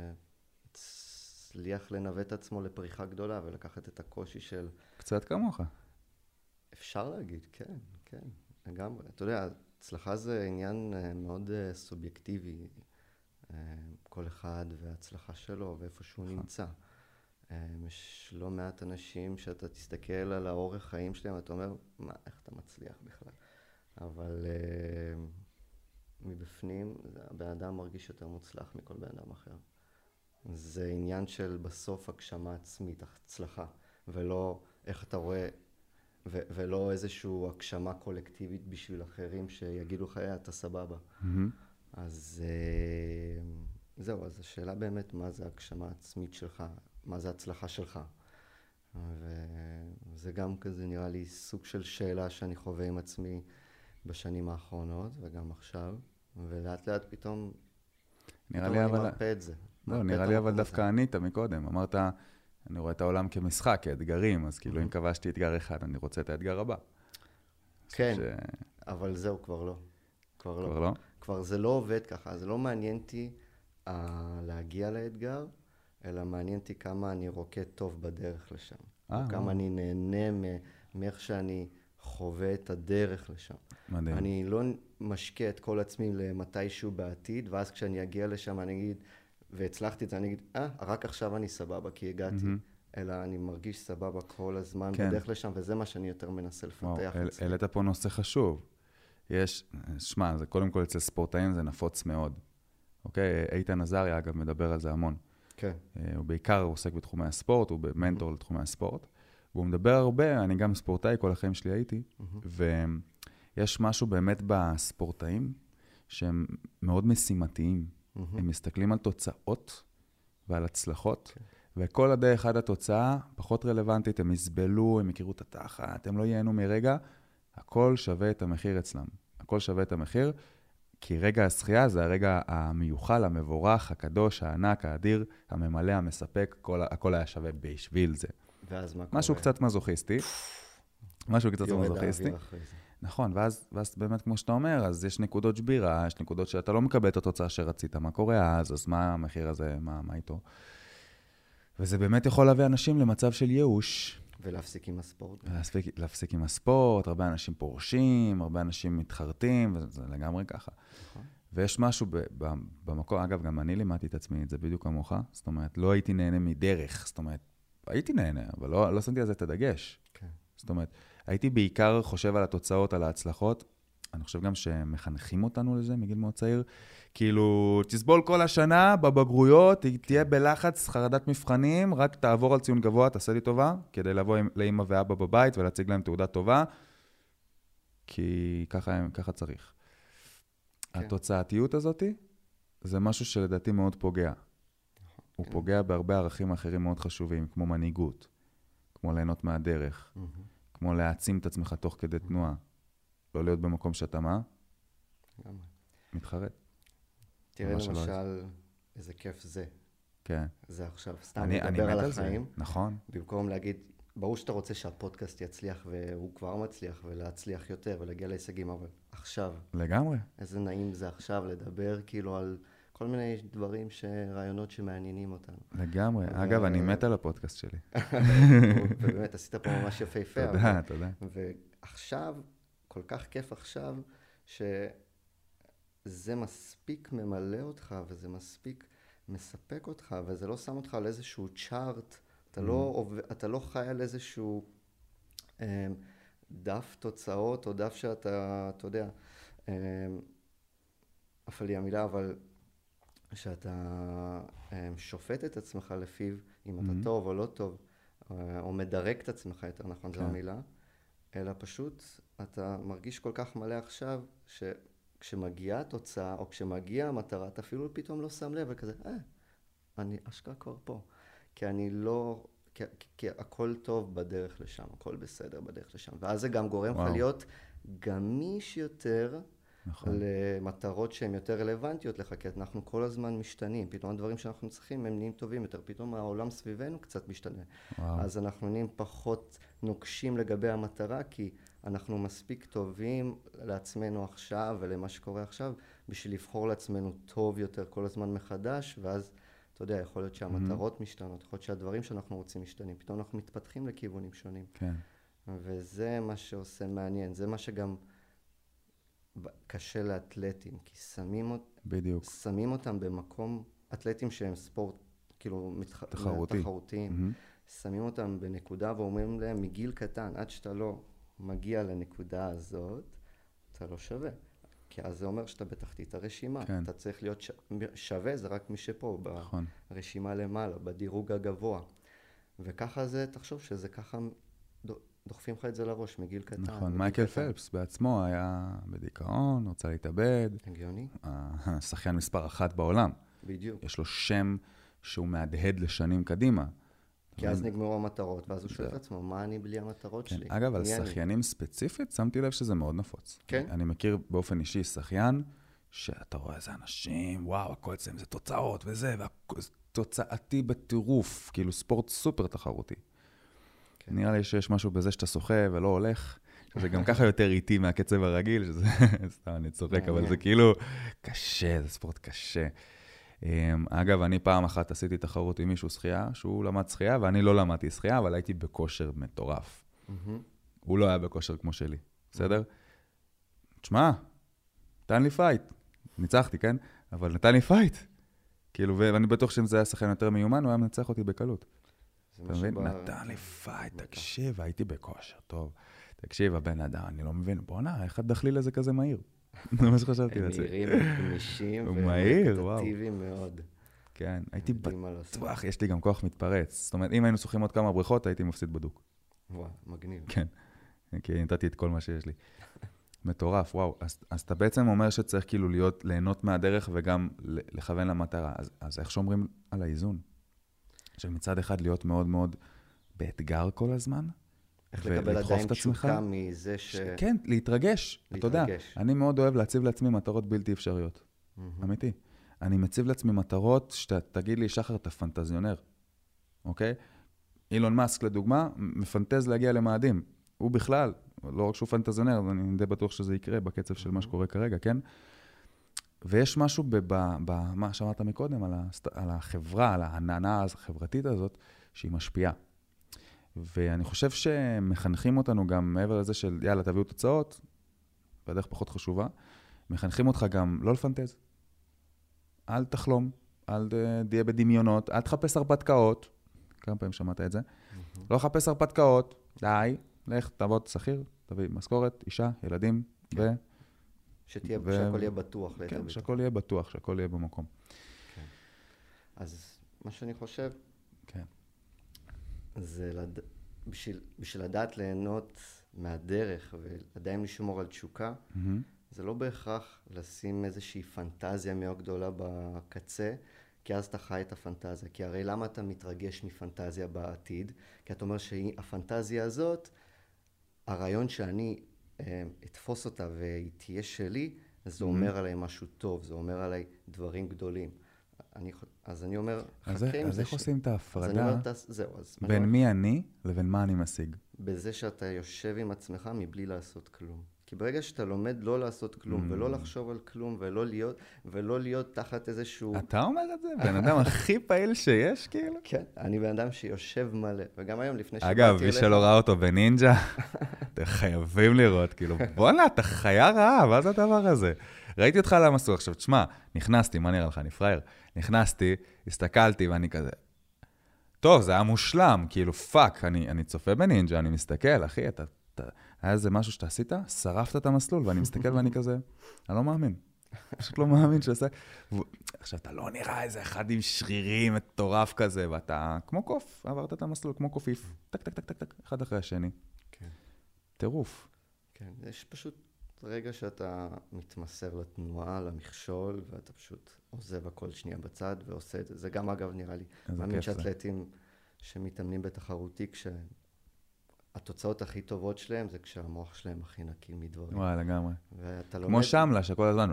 שהצליח לנווט עצמו לפריחה גדולה, ולקחת את הקושי של... קצת כמוך. אפשר להגיד, כן, כן, לגמרי. אתה יודע, הצלחה זה עניין מאוד סובייקטיבי. כל אחד וההצלחה שלו ואיפה שהוא נמצא. יש לא מעט אנשים שאתה תסתכל על האורך חיים שלהם, אתה אומר, מה, איך אתה מצליח בכלל? אבל מבפנים, הבן אדם מרגיש יותר מוצלח מכל בן אדם אחר. זה עניין של בסוף הגשמה עצמית, הצלחה, ולא איך אתה רואה, ולא איזושהי הגשמה קולקטיבית בשביל אחרים שיגידו לך, אתה סבבה. אז זהו, אז השאלה באמת, מה זה הגשמה העצמית שלך? מה זה הצלחה שלך? וזה גם כזה נראה לי סוג של שאלה שאני חווה עם עצמי אני האחרונות, וגם עכשיו, ולאט לאט פתאום אני מרפא את זה. לא, נראה לי אבל דווקא ענית מקודם. אמרת, אני רואה את העולם כמשחק, כאתגרים, אז כאילו אם כבשתי אתגר אחד, אני רוצה את האתגר הבא. כן, אבל זהו, כבר לא. כבר לא? כבר זה לא עובד ככה, זה לא מעניין אותי להגיע לאתגר, אלא מעניין אותי כמה אני רוקד טוב בדרך לשם. כמה אני נהנה מאיך שאני חווה את הדרך לשם. מדהים. אני לא משקע את כל עצמי למתישהו בעתיד, ואז כשאני אגיע לשם אני אגיד, והצלחתי את זה, אני אגיד, רק עכשיו אני סבבה כי הגעתי. אלא אני מרגיש סבבה כל הזמן בדרך לשם, וזה מה שאני יותר מנסה לפתח אצלי. העלית פה נושא חשוב. שמע, זה קודם כל אצל ספורטאים זה נפוץ מאוד. אוקיי? איתן עזריה, אגב, מדבר על זה המון. כן. הוא בעיקר עוסק בתחומי הספורט, הוא מנטור לתחומי הספורט. והוא מדבר הרבה, אני גם ספורטאי, כל החיים שלי הייתי, ויש משהו באמת בספורטאים שהם מאוד משימתיים. הם מסתכלים על תוצאות ועל הצלחות, וכל הדרך עד התוצאה פחות רלוונטית, הם יסבלו, הם יכירו את התחת, הם לא ייהנו מרגע, הכל שווה את המחיר אצלם. הכל שווה את המחיר, כי רגע השחייה זה הרגע המיוחל, המבורך, הקדוש, הענק, האדיר, הממלא, המספק, הכל היה שווה בשביל זה. ואז מה קורה? משהו קצת מזוכיסטי. משהו קצת מזוכיסטי. יורד האוויר אחרי זה. נכון, ואז באמת כמו שאתה אומר, אז יש נקודות שבירה, יש נקודות שאתה לא מקבל את התוצאה שרצית, מה קורה אז מה המחיר הזה, מה איתו? וזה באמת יכול להביא אנשים למצב של ייאוש. ולהפסיק עם הספורט. להפסיק עם הספורט, הרבה אנשים פורשים, הרבה אנשים מתחרטים, וזה לגמרי ככה. נכון. ויש משהו במקום, אגב, גם אני לימדתי את עצמי את זה בדיוק כמוך, זאת אומרת, לא הייתי נהנה מדרך, זאת אומרת, הייתי נהנה, אבל לא שמתי על זה את הדגש. כן. זאת אומרת, הייתי בעיקר חושב על התוצאות, על ההצלחות, אני חושב גם שמחנכים אותנו לזה מגיל מאוד צעיר, כאילו, תסבול כל השנה בבגרויות, תהיה בלחץ, חרדת מבחנים, רק תעבור על ציון גבוה, תעשה לי טובה, כדי לבוא לאמא ואבא בבית ולהציג להם תעודה טובה, כי ככה צריך. כן. התוצאתיות הזאת, זה משהו שלדעתי מאוד פוגע. הוא פוגע בהרבה ערכים אחרים מאוד חשובים, כמו מנהיגות, כמו ליהנות מהדרך, כמו להעצים את עצמך תוך כדי תנועה. לא להיות במקום שאתה מה? גם. מתחרט. תראה ממש לא למשל, איזה כיף זה. כן. זה עכשיו, סתם אני לדבר מת על על זה, החיים. נכון. במקום להגיד, ברור שאתה רוצה שהפודקאסט יצליח, והוא כבר מצליח, ולהצליח יותר, ולהגיע להישגים, אבל עכשיו, לגמרי. איזה נעים זה עכשיו לדבר כאילו על כל מיני דברים, רעיונות שמעניינים אותנו. לגמרי. אגב, אני מת על הפודקאסט שלי. ובאמת, עשית פה ממש יפהפה. תודה, תודה. ועכשיו, כל כך כיף עכשיו, שזה מספיק ממלא אותך, וזה מספיק מספק אותך, וזה לא שם אותך על איזשהו צ'ארט, אתה לא חי על איזשהו דף תוצאות, או דף שאתה, אתה יודע, אף על המילה, אבל שאתה שופט את עצמך לפיו, אם אתה טוב או לא טוב, או מדרג את עצמך, יותר נכון, זו המילה, אלא פשוט אתה מרגיש כל כך מלא עכשיו, שכשמגיעה התוצאה, או כשמגיעה המטרה, אתה אפילו פתאום לא שם לב, וכזה, אני אשכרה כבר פה. כי אני לא, כי הכל טוב בדרך לשם, הכל בסדר בדרך לשם. ואז זה גם גורם לך להיות גמיש יותר, נכון. למטרות שהן יותר רלוונטיות לך, כי אנחנו כל הזמן משתנים. פתאום הדברים שאנחנו צריכים הם נהיים טובים יותר. פתאום העולם סביבנו קצת משתנה. וואו. אז אנחנו נהיים פחות נוקשים לגבי המטרה, כי אנחנו מספיק טובים לעצמנו עכשיו ולמה שקורה עכשיו, בשביל לבחור לעצמנו טוב יותר כל הזמן מחדש, ואז, אתה יודע, יכול להיות שהמטרות משתנות, יכול להיות שהדברים שאנחנו רוצים משתנים. פתאום אנחנו מתפתחים לכיוונים שונים. כן. וזה מה שעושה מעניין. זה מה שגם קשה לאתלטים, כי שמים אותם במקום, אתלטים שהם ספורט, כאילו, תחרותיים, שמים אותם בנקודה ואומרים להם, מגיל קטן, עד שאתה לא מגיע לנקודה הזאת, אתה לא שווה. כי אז זה אומר שאתה בתחתית הרשימה. כן. אתה צריך להיות שווה, זה רק מי שפה, נכון. ברשימה למעלה, בדירוג הגבוה. וככה זה, תחשוב שזה ככה דוחפים לך את זה לראש מגיל קטן. נכון, מייקל פלפס בעצמו היה בדיכאון, רוצה להתאבד. הגיוני. השחיין מספר 1 בעולם. בדיוק. יש לו שם שהוא מהדהד לשנים קדימה. כי אז נגמרו המטרות, ואז הוא שואל את עצמו, מה אני בלי המטרות שלי? אגב, על שחיינים ספציפית, שמתי לב שזה מאוד נפוץ. כן? אני מכיר באופן אישי שחיין, שאתה רואה איזה אנשים, וואו, הכל אצלם זה תוצאות וזה, תוצאתי בטירוף, כאילו ספורט סופר תחרותי. נראה לי שיש משהו בזה שאתה שוחה ולא הולך, שזה גם ככה יותר איטי מהקצב הרגיל, שזה, סתם אני צוחק, אבל זה כאילו קשה, זה ספורט קשה. אגב, אני פעם אחת עשיתי תחרות עם מישהו שחייה, שהוא למד שחייה, ואני לא למדתי שחייה, אבל הייתי בכושר מטורף. הוא לא היה בכושר כמו שלי, בסדר? תשמע, נתן לי פייט. ניצחתי, כן? אבל נתן לי פייט. כאילו, ואני בטוח שאם זה היה שחיין יותר מיומן, הוא היה מנצח אותי בקלות. אתה מבין? נתן לי פייט, תקשיב, הייתי בכושר, טוב. תקשיב, הבן אדם, אני לא מבין, בוא'נה, איך את דחליל לזה כזה מהיר? זה מה שחשבתי לעצמי. הם מהירים, הם גמישים, ומקטטיביים מאוד. כן, הייתי בטוח, יש לי גם כוח מתפרץ. זאת אומרת, אם היינו שוחים עוד כמה בריכות, הייתי מפסיד בדוק. וואו, מגניב. כן, כי נתתי את כל מה שיש לי. מטורף, וואו. אז אתה בעצם אומר שצריך כאילו ליהנות מהדרך וגם לכוון למטרה. אז איך שומרים על האיזון? שמצד אחד להיות מאוד מאוד באתגר כל הזמן, איך לקבל עדיין תשוקה מזה כן, להתרגש. אתה יודע, אני מאוד אוהב להציב לעצמי מטרות בלתי אפשריות. אמיתי. אני מציב לעצמי מטרות שתגיד לי, שחר, אתה פנטזיונר. אוקיי? אילון מאסק, לדוגמה, מפנטז להגיע למאדים. הוא בכלל, לא רק שהוא פנטזיונר, אני די בטוח שזה יקרה בקצב של מה שקורה כרגע, כן? ויש משהו במה שאמרת מקודם, על החברה, על העננה החברתית הזאת, שהיא משפיעה. ואני חושב שמחנכים אותנו גם מעבר לזה של, יאללה, תביאו תוצאות, והדרך פחות חשובה, מחנכים אותך גם לא לפנטז. אל תחלום, אל תהיה בדמיונות, אל תחפש הרפתקאות. כמה פעמים שמעת את זה? לא לחפש הרפתקאות, די, לך, תעבוד שכיר, תביא משכורת, אישה, ילדים, שהכל יהיה בטוח. כן, שהכל יהיה בטוח, שהכל יהיה במקום. אז מה שאני חושב, כן. זה בשביל לדעת ליהנות מהדרך ועדיין לשמור על תשוקה, זה לא בהכרח לשים איזושהי פנטזיה מאוד גדולה בקצה, כי אז אתה חי את הפנטזיה. כי הרי למה אתה מתרגש מפנטזיה בעתיד? כי אתה אומר שהפנטזיה הזאת, הרעיון שאני אתפוס אותה והיא תהיה שלי, זה אומר עליי משהו טוב, זה אומר עליי דברים גדולים. אז אני אומר, חכה עם זה. אז איך עושים את ההפרדה זהו, בין מי אני לבין מה אני משיג? בזה שאתה יושב עם עצמך מבלי לעשות כלום. כי ברגע שאתה לומד לא לעשות כלום, ולא לחשוב על כלום, ולא להיות תחת איזשהו... אתה אומר את זה? בן אדם הכי פעיל שיש, כאילו? כן, אני בן אדם שיושב מלא, וגם היום לפני שבאתי אגב, מי שלא ראה אותו בנינג'ה, אתם חייבים לראות, כאילו, בוא'נה, אתה חיה רעה, מה זה הדבר הזה? ראיתי אותך על המסלול, עכשיו, תשמע, נכנסתי, מה נראה לך, אני פראייר? נכנסתי, הסתכלתי, ואני כזה... טוב, זה היה מושלם, כאילו, פאק, אני צופה בנינג'ה, אני מסתכל, אחי, היה איזה משהו שאתה עשית, שרפת את המסלול, ואני מסתכל ואני כזה, אני לא מאמין. פשוט לא מאמין שעושה... עכשיו, אתה לא נראה איזה אחד עם שרירים מטורף כזה, ואתה כמו קוף, עברת את המסלול, כמו קופיף, טק, טק, טק, טק, טק, אחד אחרי השני. כן. טירוף. כן, יש פשוט רגע שאתה מתמסר לתנועה, למכשול, ואתה פשוט עוזב הכל שנייה בצד ועושה את זה. זה גם, אגב, נראה לי, מאמין שאתלטים שמתאמנים בתחרותי, התוצאות הכי טובות שלהם זה כשהמוח שלהם הכי נקי מדברים. וואי, לגמרי. כמו שמלה, שכל הזמן,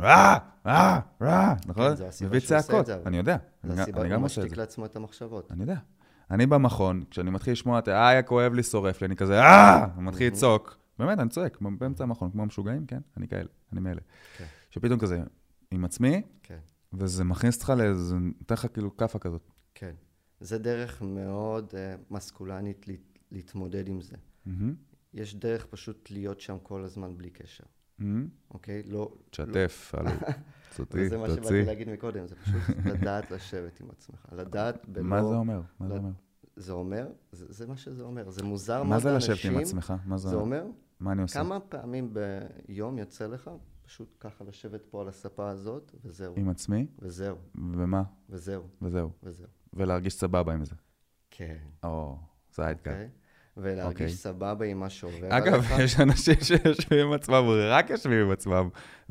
נכון? מביא צעקות, אני יודע. זה הסיבה, הוא משתיק לעצמו את המחשבות. אני יודע. אני במכון, כשאני מתחיל לשמוע, היה כואב לי, שורף לי, אני כזה, אני מתחיל לצעוק. באמת, אני צועק, באמצע המכון, כמו משוגעים, כן? אני כאלה, אני מאלה. שפתאום כזה, עם עצמי, וזה מכניס אותך לאיזה, נותן לך כאילו קפה כזאת. כן. זה דרך מאוד מסקולנית להתמודד עם זה. יש דרך פשוט להיות שם כל הזמן בלי קשר. אוקיי? לא... תשתף, תוציא. זה מה שבאתי להגיד מקודם, זה פשוט לדעת לשבת עם עצמך. לדעת בלא... מה זה אומר? זה אומר, זה מה שזה אומר. זה מוזר מה זה לשבת עם עצמך? זה אומר, מה אני עושה? כמה פעמים ביום יוצא לך, פשוט ככה לשבת פה על הספה הזאת, וזהו. עם עצמי? וזהו. ומה? וזהו. וזהו. וזהו. ולהרגיש סבבה עם זה. כן. זה האתגר. ולהרגיש סבבה עם מה שעובר עליך. אגב, יש אנשים שיושבים עם עצמם, רק יושבים עם עצמם,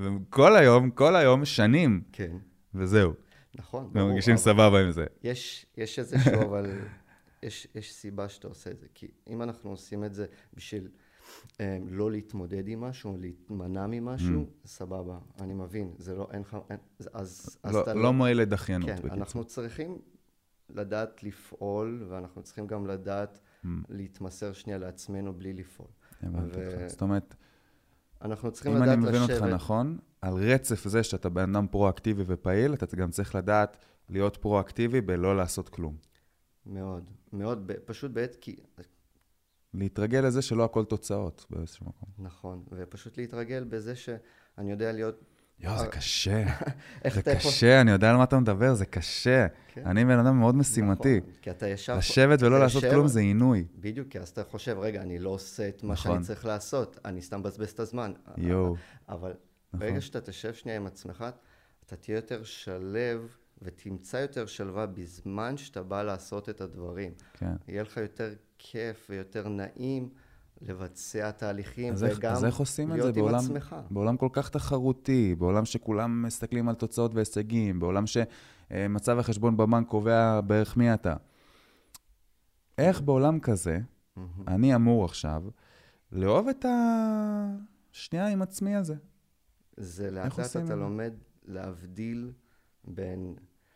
וכל היום שנים. כן. וזהו. נכון. ומרגישים סבבה עם זה. יש איזשהו, אבל יש סיבה שאתה עושה את זה. כי אם אנחנו עושים את זה בשביל לא להתמודד עם משהו, להתמנע ממשהו, סבבה. אני מבין. זה לא, אין לך, אז אתה לא מועיל לדחיינות. כן, אנחנו צריכים לדעת לפעול, ואנחנו צריכים גם לדעת להתמסר שנייה לעצמנו בלי לפעול. זאת אומרת, אנחנו צריכים לדעת לשבת... אם אני מבין אותך נכון, על רצף זה שאתה בן אדם פרואקטיבי ופעיל, אתה גם צריך לדעת להיות פרואקטיבי בלא לעשות כלום. מאוד, מאוד, פשוט בעת כי... להתרגל לזה שלא הכל תוצאות באיזשהו מקום. נכון, ופשוט להתרגל בזה שאני יודע להיות... זה קשה. זה קשה, אני יודע על מה אתה מדבר, זה קשה. אני בן אדם מאוד משימתי. כי אתה ישר... לשבת ולא לעשות כלום זה עינוי. בדיוק, כי אז אתה חושב, רגע, אני לא עושה את מה שאני צריך לעשות, אני סתם מבזבז את הזמן. אבל ברגע שאתה תשב שנייה עם עצמך, אתה תהיה יותר שלב ותמצא יותר שלווה בזמן שאתה בא לעשות את הדברים. יהיה לך יותר כיף ויותר נעים לבצע תהליכים וגם להיות עם עצמך. בעולם כל כך תחרותי, בעולם שכולם מסתכלים על תוצאות והישגים, בעולם שמצב החשבון בבנק קובע בערך מי אתה. איך בעולם כזה, אני אמור עכשיו לאהוב את השנייה עם עצמי הזה? זה לאט לאט אתה לומד להבדיל בין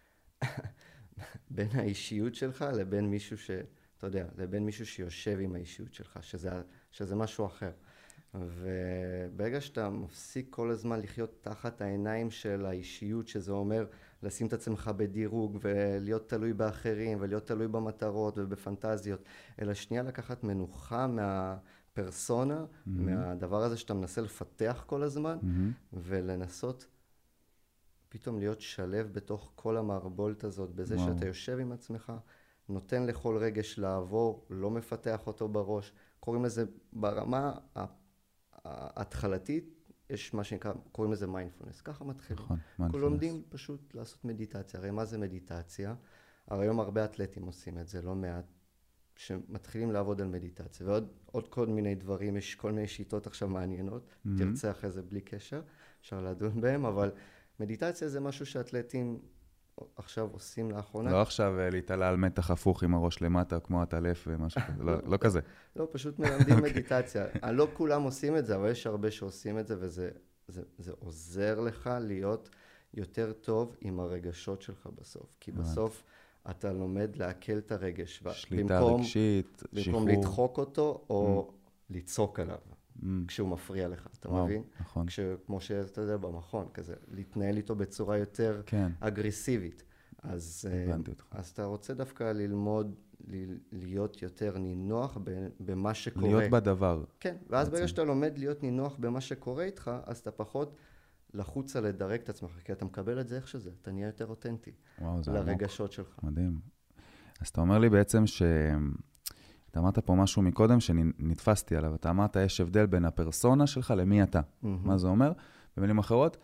האישיות שלך לבין מישהו אתה יודע, לבין מישהו שיושב עם האישיות שלך, שזה משהו אחר. וברגע שאתה מפסיק כל הזמן לחיות תחת העיניים של האישיות, שזה אומר לשים את עצמך בדירוג ולהיות תלוי באחרים ולהיות תלוי במטרות ובפנטזיות, אלא שנייה לקחת מנוחה מהפרסונה, מהדבר הזה שאתה מנסה לפתח כל הזמן, ולנסות פתאום להיות שלב בתוך כל המערבולת הזאת, בזה שאתה יושב עם עצמך, נותן לכל רגש לעבור, לא מפתח אותו בראש. קוראים לזה, ברמה ההתחלתית, יש מה שנקרא, קוראים לזה מיינדפולנס. ככה מתחילים. אנחנו לומדים פשוט לעשות מדיטציה. הרי מה זה מדיטציה? הרי היום הרבה אתלטים עושים את זה, לא מעט, שמתחילים לעבוד על מדיטציה. ועוד כל מיני דברים, יש כל מיני שיטות עכשיו מעניינות. תרצה אחרי זה בלי קשר, אפשר לדון בהם, אבל מדיטציה זה משהו שאתלטים עכשיו עושים לאחרונה. לא עכשיו להתעלה על מתח הפוך עם הראש למטה, כמו הטלף ומשהו כזה, לא כזה. לא, פשוט מלמדים מדיטציה. לא כולם עושים את זה, אבל יש הרבה שעושים את זה, וזה עוזר לך להיות יותר טוב עם הרגשות שלך בסוף. כי בסוף אתה לומד לעכל את הרגש. שליטה רגשית, שחרור. במקום לדחוק אותו או לצעוק עליו, כשהוא מפריע לך, אתה מבין? נכון. כמו שאתה יודע במכון, כזה, להתנהל איתו בצורה יותר אגרסיבית. אז אתה רוצה דווקא ללמוד להיות יותר נינוח במה שקורה. להיות בדבר. כן, ואז ברגע שאתה לומד להיות נינוח במה שקורה איתך, אז אתה פחות לחוץ על לדרג את עצמך, כי אתה מקבל את זה איך שזה, אתה נהיה יותר אותנטי. וואו, זה לרגשות שלך. מדהים. אז אתה אומר לי בעצם אתה אמרת פה משהו מקודם שנתפסתי עליו, אתה אמרת יש הבדל בין הפרסונה שלך למי אתה. מה זה אומר? במילים אחרות,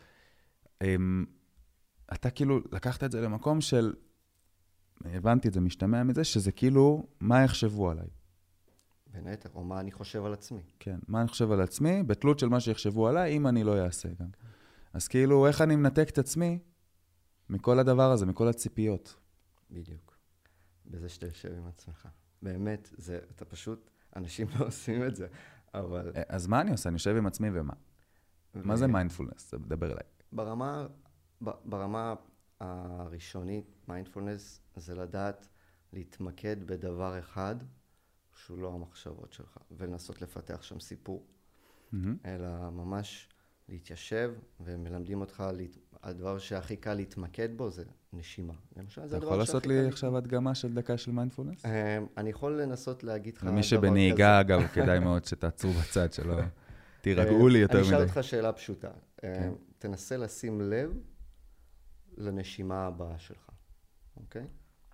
אתה כאילו לקחת את זה למקום של, הבנתי את זה, משתמע מזה, שזה כאילו, מה יחשבו עליי? בין היתר, או מה אני חושב על עצמי. כן, מה אני חושב על עצמי, בתלות של מה שיחשבו עליי, אם אני לא אעשה גם. אז כאילו, איך אני מנתק את עצמי מכל הדבר הזה, מכל הציפיות? בדיוק. בזה שאתה יושב עם עצמך. באמת, אתה פשוט, אנשים לא עושים את זה, אבל... אז מה אני עושה? אני יושב עם עצמי ומה? מה זה מיינדפולנס? דבר אליי. ברמה הראשונית, מיינדפולנס זה לדעת להתמקד בדבר אחד שהוא לא המחשבות שלך, ולנסות לפתח שם סיפור, אלא ממש להתיישב, ומלמדים אותך, הדבר שהכי קל להתמקד בו זה נשימה. אתה יכול לעשות לי עכשיו הדגמה של דקה של מיינדפולנס? אני יכול לנסות להגיד לך דבר כזה. למי שבנהיגה, אגב, כדאי מאוד שתעצרו בצד שלו. תירגעו לי יותר מדי. אני אשאל אותך שאלה פשוטה. תנסה לשים לב לנשימה הבאה שלך, אוקיי?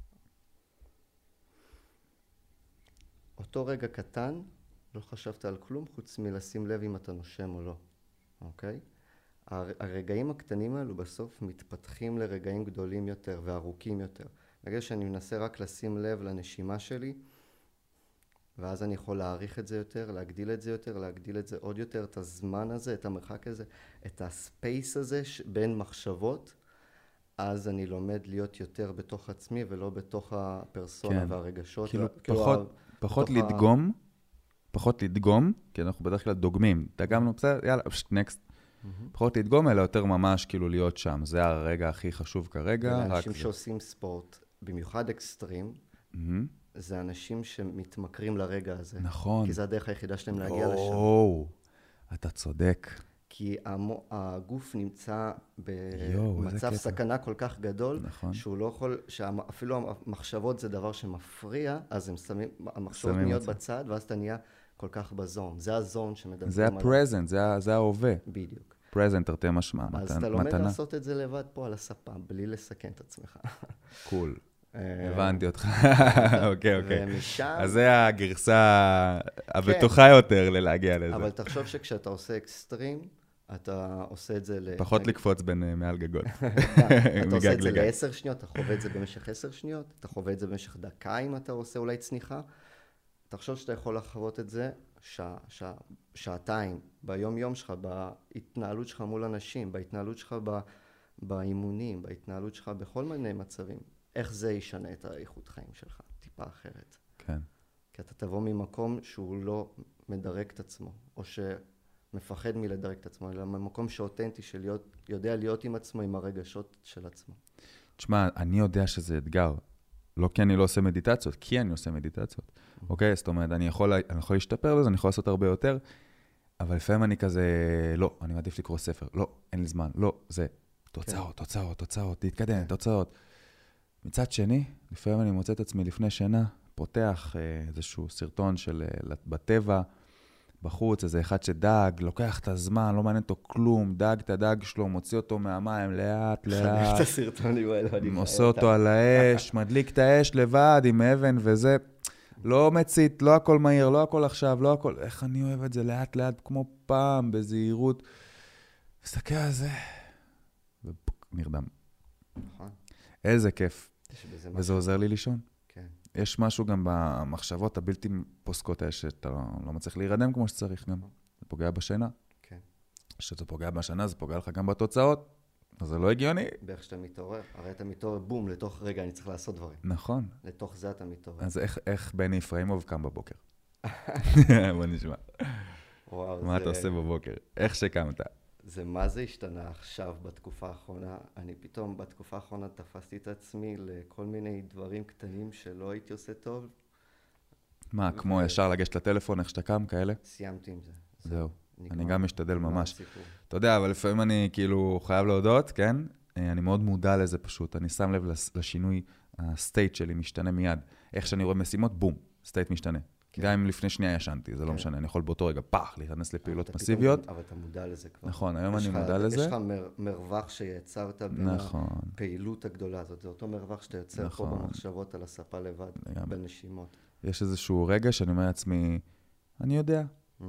אותו רגע קטן, לא חשבת על כלום חוץ מלשים לב אם אתה נושם או לא, אוקיי? הרגעים הקטנים האלו בסוף מתפתחים לרגעים גדולים יותר וארוכים יותר. בגלל שאני מנסה רק לשים לב לנשימה שלי, ואז אני יכול להעריך את זה יותר, להגדיל את זה יותר, להגדיל את זה עוד יותר, את הזמן הזה, את המרחק הזה, את הספייס הזה בין מחשבות, אז אני לומד להיות יותר בתוך עצמי ולא בתוך הפרסונה והרגשות. כאילו פחות לדגום, כי אנחנו בדרך כלל דוגמים. דגמנו, בסדר, יאללה, נקסט. פחות לדגום, אלא יותר ממש כאילו להיות שם. זה הרגע הכי חשוב כרגע. אנשים שעושים ספורט, במיוחד אקסטרים, זה אנשים שמתמכרים לרגע הזה. נכון. כי זה הדרך היחידה שלהם להגיע לשם. אתה צודק. כי הגוף נמצא במצב סכנה כל כך גדול, שהוא לא יכול, אפילו המחשבות זה דבר שמפריע, אז הם שמים, המחשבות נהיות בצד, ואז אתה נהיה כל כך בזון. זה הזון שמדברים זה הפרזנט, זה ההווה. בדיוק. פרזנט, תרתי משמע, מתנה. אז אתה לומד לעשות את זה לבד פה על הספה, בלי לסכן את עצמך. קול. הבנתי אותך. אוקיי. ומשם... אז זה הגרסה הבטוחה יותר ללהגיע לזה. אבל תחשוב שכשאתה עושה אקסטרים, אתה עושה את זה פחות לקפוץ מעל גגות. אתה עושה את זה ל10 שניות, אתה חווה את זה במשך 10 שניות, אתה חווה את זה במשך דקה אם אתה עושה אולי צניחה. תחשוב שאתה יכול לחוות את זה שעתיים, ביום יום שלך, בהתנהלות שלך מול אנשים, בהתנהלות שלך באימונים, בהתנהלות שלך בכל מיני מצבים. איך זה ישנה את האיכות חיים שלך, טיפה אחרת. כן. כי אתה תבוא ממקום שהוא לא מדרג את עצמו, או שמפחד מלדרג את עצמו, אלא ממקום שאותנטי יודע להיות עם עצמו, עם הרגשות של עצמו. תשמע, אני יודע שזה אתגר. לא כי אני לא עושה מדיטציות, כי אני עושה מדיטציות. אוקיי? זאת אומרת, אני יכול להשתפר בזה, אני יכול לעשות הרבה יותר, אבל לפעמים אני כזה, לא, אני מעדיף לקרוא ספר. לא, אין לי זמן. לא, זה תוצאות, להתקדם, תוצאות. מצד שני, לפעמים אני מוצא את עצמי לפני שינה, פותח איזשהו סרטון של בטבע, בחוץ, איזה אחד שדג, לוקח את הזמן, לא מעניין אותו כלום, דג את הדג שלו, מוציא אותו מהמים לאט, חנך את הסרטונים האלה, עושה אותו על האש, מדליק את האש לבד עם אבן וזה, לא מצית, לא הכל מהיר, לא הכל עכשיו, לא הכל, איך אני אוהב את זה לאט לאט, כמו פעם, בזהירות, וסתכל על זה, ונרדם. נכון. איזה כיף. וזה עוזר לי לישון. כן. יש משהו גם במחשבות הבלתי פוסקות האלה, שאתה לא מצליח להירדם כמו שצריך גם. זה פוגע בשינה. כן. כשזה פוגע בשינה, זה פוגע לך גם בתוצאות. אז זה לא הגיוני. באיך שאתה מתעורר. הרי אתה מתעורר, בום, לתוך רגע אני צריך לעשות דברים. נכון. לתוך זה אתה מתעורר. אז איך בני אפריימוב קם בבוקר? בוא נשמע. וואו, מה אתה עושה בבוקר? איך שקמת? זה מה זה השתנה עכשיו בתקופה האחרונה. אני פתאום בתקופה האחרונה תפסתי את עצמי לכל מיני דברים קטנים שלא הייתי עושה טוב. מה, כמו ישר לגשת לטלפון, איך שאתה קם, כאלה? סיימתי עם זה. זהו. אני גם משתדל ממש. סיפור. אתה יודע, אבל לפעמים אני כאילו חייב להודות, כן? אני מאוד מודע לזה פשוט. אני שם לב לשינוי, הסטייט שלי משתנה מיד. איך שאני רואה משימות, בום, סטייט משתנה. גם אם לפני שנייה ישנתי, זה לא משנה. אני יכול באותו רגע, פח, להיכנס לפעילות פסיביות. אבל אתה מודע לזה כבר. נכון, היום אני מודע לזה. יש לך מרווח שיצרת בין הפעילות הגדולה הזאת. זה אותו מרווח שאתה יוצר פה במחשבות על הספה לבד, בנשימות. יש איזשהו רגע שאני אומר לעצמי, אני יודע.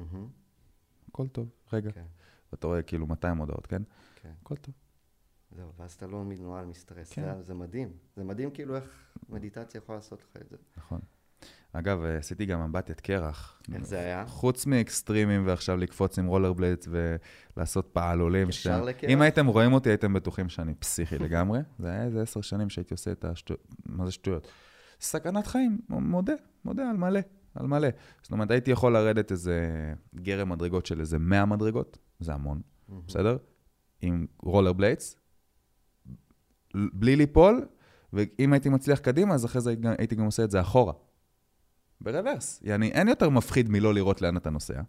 הכל טוב, רגע. ואתה רואה כאילו 200 הודעות, כן? כן. הכל טוב. זהו, ואז אתה לא מנוהל מסטרס. זה מדהים. זה מדהים כאילו איך מדיטציה יכולה לעשות לך את זה. נכון. אגב, עשיתי גם אמבטיית קרח. איך זה היה? חוץ מאקסטרימים ועכשיו לקפוץ עם רולר בליידס ולעשות פעלולים. ישר לקרח? אם הייתם רואים אותי, הייתם בטוחים שאני פסיכי לגמרי. זה היה איזה 10 שנים שהייתי עושה את השטויות. מה זה שטויות? סכנת חיים, מודה על מלא. זאת אומרת, הייתי יכול לרדת איזה גרם מדרגות של איזה 100 מדרגות, זה המון, בסדר? עם רולר בליידס, בלי ליפול, ואם הייתי מצליח קדימה, אז אחרי זה הייתי גם עושה את זה אחורה. ברוורס. יעני, אין יותר מפחיד מלא לראות לאן אתה נוסע.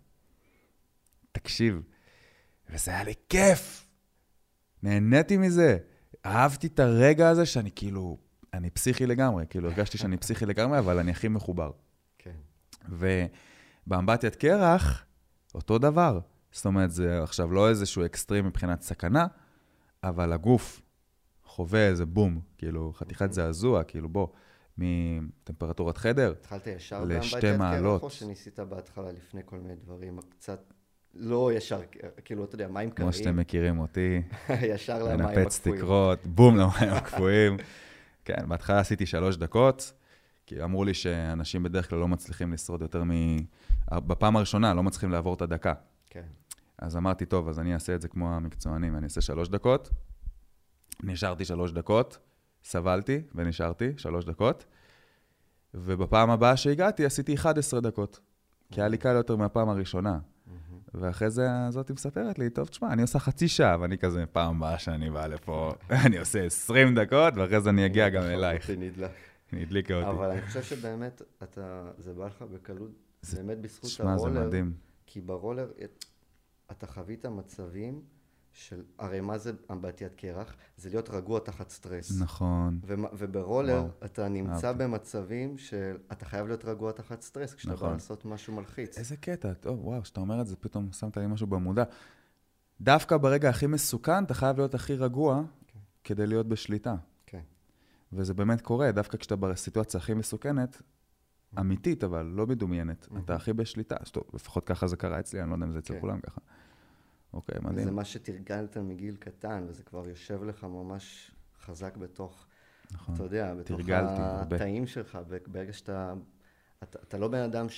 תקשיב, וזה היה לי כיף. נהניתי מזה. אהבתי את הרגע הזה שאני כאילו, אני פסיכי לגמרי. כאילו, הרגשתי שאני פסיכי לגמרי, אבל אני הכי מחובר. כן. ובאמבטיית קרח, אותו דבר. זאת אומרת, זה עכשיו לא איזשהו אקסטרים מבחינת סכנה, אבל הגוף חווה איזה בום, כאילו, חתיכת זעזוע, כאילו, בוא. מטמפרטורת חדר התחלת ישר לשתי מעלות. או שניסית בהתחלה לפני כל מיני דברים, קצת לא ישר, כאילו, אתה יודע, מים קרים. כמו שאתם מכירים אותי, ישר למים הקפואים. לנפץ תקרות, בום למים הקפואים. כן, בהתחלה עשיתי 3 דקות, כי אמרו לי שאנשים בדרך כלל לא מצליחים לשרוד יותר בפעם הראשונה, לא מצליחים לעבור את הדקה. כן. אז אמרתי, טוב, אז אני אעשה את זה כמו המקצוענים, אני אעשה 3 דקות. נשארתי 3 דקות. סבלתי ונשארתי 3 דקות, ובפעם הבאה שהגעתי עשיתי 11 דקות, כי היה לי קל יותר מהפעם הראשונה. ואחרי זה הזאת מספרת לי, טוב, תשמע, אני עושה חצי שעה, ואני כזה, פעם הבאה שאני בא לפה, אני עושה 20 דקות, ואחרי זה אני אגיע גם אלייך. נדליקה אותי. אבל אני חושב שבאמת, זה בא לך בקלות, באמת בזכות תשמע, זה הרולר, מדהים. כי ברולר אתה חווית מצבים, הרי מה זה אמבטיית קרח? זה להיות רגוע תחת סטרס. נכון. וברולר אתה נמצא במצבים שאתה חייב להיות רגוע תחת סטרס, כשאתה בא לעשות משהו מלחיץ. איזה קטע, טוב, וואו, שאתה אומר את זה, פתאום שמת לי משהו במודע. דווקא ברגע הכי מסוכן, אתה חייב להיות הכי רגוע כדי להיות בשליטה. כן. וזה באמת קורה, דווקא כשאתה בסיטואציה הכי מסוכנת, אמיתית, אבל לא מדומיינת, אתה הכי בשליטה. טוב, לפחות ככה זה קרה אצלי, אני לא יודע אם זה אצל כולם ככה. אוקיי, מדהים. זה מה שתרגלת מגיל קטן, וזה כבר יושב לך ממש חזק בתוך, נכון. אתה יודע, בתוך התאים שלך, ברגע שאתה, אתה לא בן אדם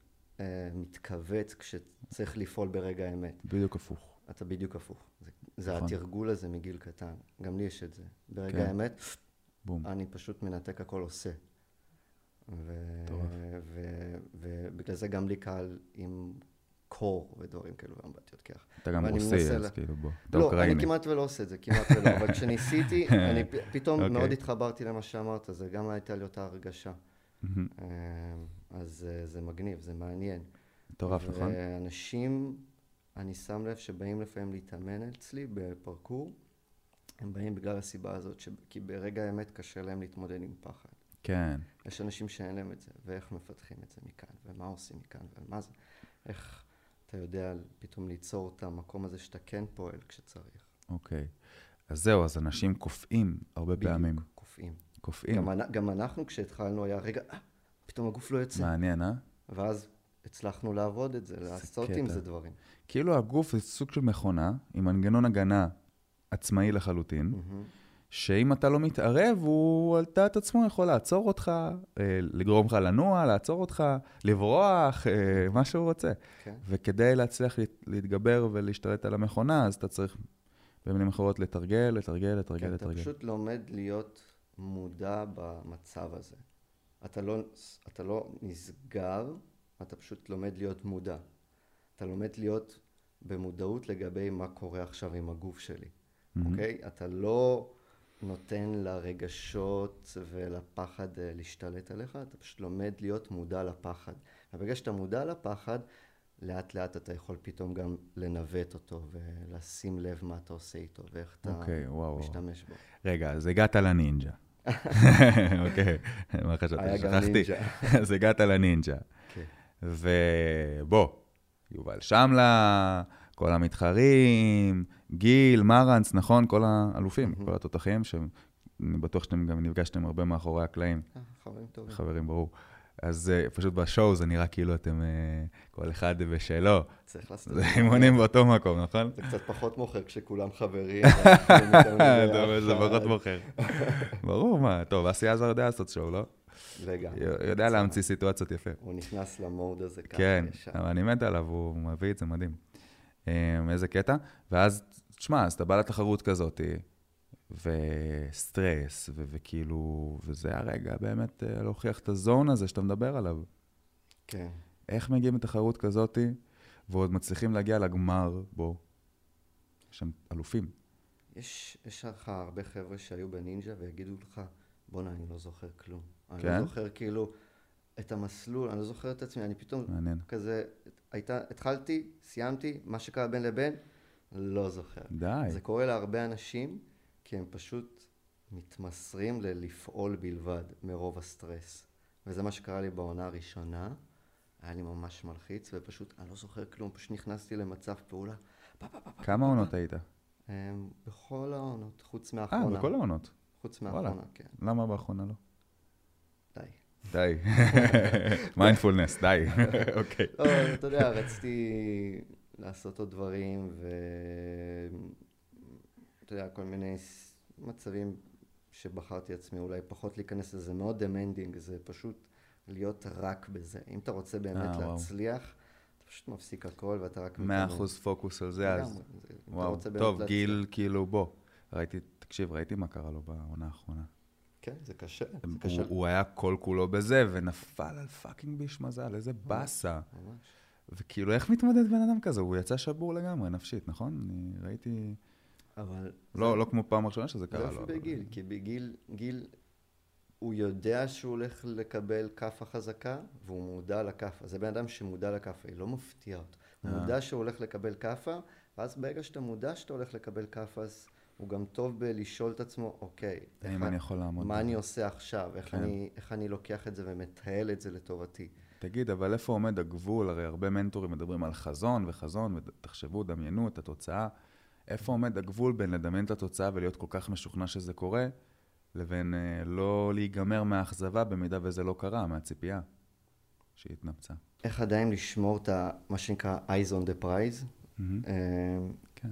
שמתכווץ כשצריך לפעול ברגע האמת. בדיוק הפוך. אתה בדיוק הפוך. זה התרגול הזה מגיל קטן. גם לי יש את זה. ברגע האמת, אני פשוט מנתק הכל עושה. ובגלל זה גם לי קל עם קור ודברים כאלו באמבטיות קרח. אתה גם עושה, אז כאילו בוא. לא, אני כמעט ולא עושה את זה, כמעט ולא, אבל כשניסיתי, אני פתאום מאוד התחברתי למה שאמרת, זה גם הייתה לי אותה הרגשה. אז זה מגניב, זה מעניין. מטורף, נכון? ואנשים, אני שם לב שבאים לפעמים להתאמן אצלי בפרקור, הם באים בגלל הסיבה הזאת, כי ברגע האמת קשה להם להתמודד עם פחד. כן. יש אנשים שאין להם את זה, ואיך מפתחים את זה מכאן, ומה עושים מכאן, ומה זה, איך אתה יודע פתאום ליצור את המקום הזה שאתה כן פועל כשצריך. אוקיי. אז זהו, אז אנשים קופאים הרבה פעמים. בדיוק, קופאים. קופאים. גם אנחנו כשהתחלנו היה, רגע, פתאום הגוף לא יוצא. מעניין, ואז הצלחנו לעבוד את זה, לעשות עם זה דברים. כאילו הגוף זה סוג של מכונה, עם מנגנון הגנה עצמאי לחלוטין, שאם אתה לא מתערב, הוא על דעת עצמו יכול לעצור אותך, לגרום לך לנוע, לעצור אותך, לברוח, מה שהוא רוצה. וכדי להצליח להתגבר ולהשתלט על המכונה, אז אתה צריך במילים אחרות, לתרגל. כן, אתה פשוט לומד להיות מודע במצב הזה. אתה לא נסגר, אתה פשוט לומד להיות מודע. אתה לומד להיות במודעות לגבי מה קורה עכשיו עם הגוף שלי. אוקיי? אתה לא נותן לרגשות ולפחד להשתלט עליך, אתה פשוט לומד להיות מודע לפחד. וברגע שאתה מודע לפחד, לאט לאט אתה יכול פתאום גם לנווט אותו ולשים לב מה אתה עושה איתו ואיך אתה משתמש בו. רגע, אז הגעת לנינג'ה. אוקיי, מה חשבת? היה גם שכחתי. נינג'ה. אז הגעת לנינג'ה. ובוא, יובל שמלה, כל המתחרים, גיל, מרנס, נכון? כל האלופים, כל התותחים, שאני בטוח שאתם גם נפגשתם הרבה מאחורי הקלעים. חברים טובים. חברים, ברור. אז פשוט בשואו זה נראה כאילו אתם כל אחד בשלו. צריך לעשות. זה אימונים באותו מקום, נכון? זה קצת פחות מוכר כשכולם חברים. זה פחות מוכר. ברור, מה? טוב, אסי עזר יודע לעשות שואו, לא? לגמרי. יודע להמציא סיטואציות יפה. הוא נכנס למוד הזה ככה. כן, אבל אני מת עליו, הוא מביא את זה מדהים. איזה קטע. ואז, תשמע, אז אתה בא לתחרות כזאת, וסטרס, וכאילו, וזה הרגע באמת להוכיח את הזון הזה שאתה מדבר עליו. כן. איך מגיעים לתחרות כזאת, ועוד מצליחים להגיע לגמר בו? יש שם אלופים. יש לך הרבה חבר'ה שהיו בנינג'ה ויגידו לך, בונה, אני לא זוכר כלום. כן? אני לא זוכר כאילו את המסלול, אני לא זוכר את עצמי, אני פתאום מעניין. כזה, התחלתי, סיימתי, מה שקרה בין לבין, לא זוכר. די. זה קורה להרבה אנשים, כי הם פשוט מתמסרים לפעול בלבד מרוב הסטרס. וזה מה שקרה לי בעונה הראשונה, היה לי ממש מלחיץ, ופשוט, אני לא זוכר כלום, פשוט נכנסתי למצב פעולה. כמה עונות היית? בכל העונות, חוץ מהאחרונה. בכל העונות. חוץ מהאחרונה, כן. למה באחרונה לא? די. די. מיינדפולנס, די. אוקיי. לא, אתה יודע, רציתי לעשות עוד דברים, אתה יודע, כל מיני מצבים שבחרתי עצמי, אולי פחות להיכנס לזה, מאוד demanding, זה פשוט להיות רק בזה. אם אתה רוצה באמת להצליח, אתה פשוט מפסיק הכל ואתה רק... 100% פוקוס על זה, אז... וואו, טוב, גיל, כאילו, בוא. ראיתי מה קרה לו בעונה האחרונה. כן, זה קשה. הוא היה כל כולו בזה, ונפל על פאקינג ביש מזל, איזה בסה. ממש. וכאילו, איך מתמודד בן אדם כזה? הוא יצא שבור לגמרי, נפשית, נכון? אני ראיתי... אבל... לא כמו פעם ראשונה שזה קרה לו. זה בגיל, כי בגיל הוא יודע שהוא הולך לקבל כפה חזקה, והוא מודע לכפה. זה בן אדם שמודע לכפה, היא לא מפתיעה אותו. הוא מודע שהוא הולך לקבל כפה, ואז ברגע שאתה מודע שאתה הולך לקבל כפה, אז הוא גם טוב בלשאול את עצמו, אוקיי, מה אני עושה עכשיו? איך אני לוקח את זה ומתהל את זה לטובתי? תגיד, אבל איפה עומד הגבול? הרי הרבה מנטורים מדברים על חזון וחזון, ותחשבו, דמיינו את התוצאה. איפה עומד הגבול בין לדמיין את התוצאה ולהיות כל כך משוכנע שזה קורה, לבין לא להיגמר מהאכזבה במידה וזה לא קרה, מהציפייה שהתנפצה? איך עדיין לשמור את מה שנקרא eyes on the prize? כן.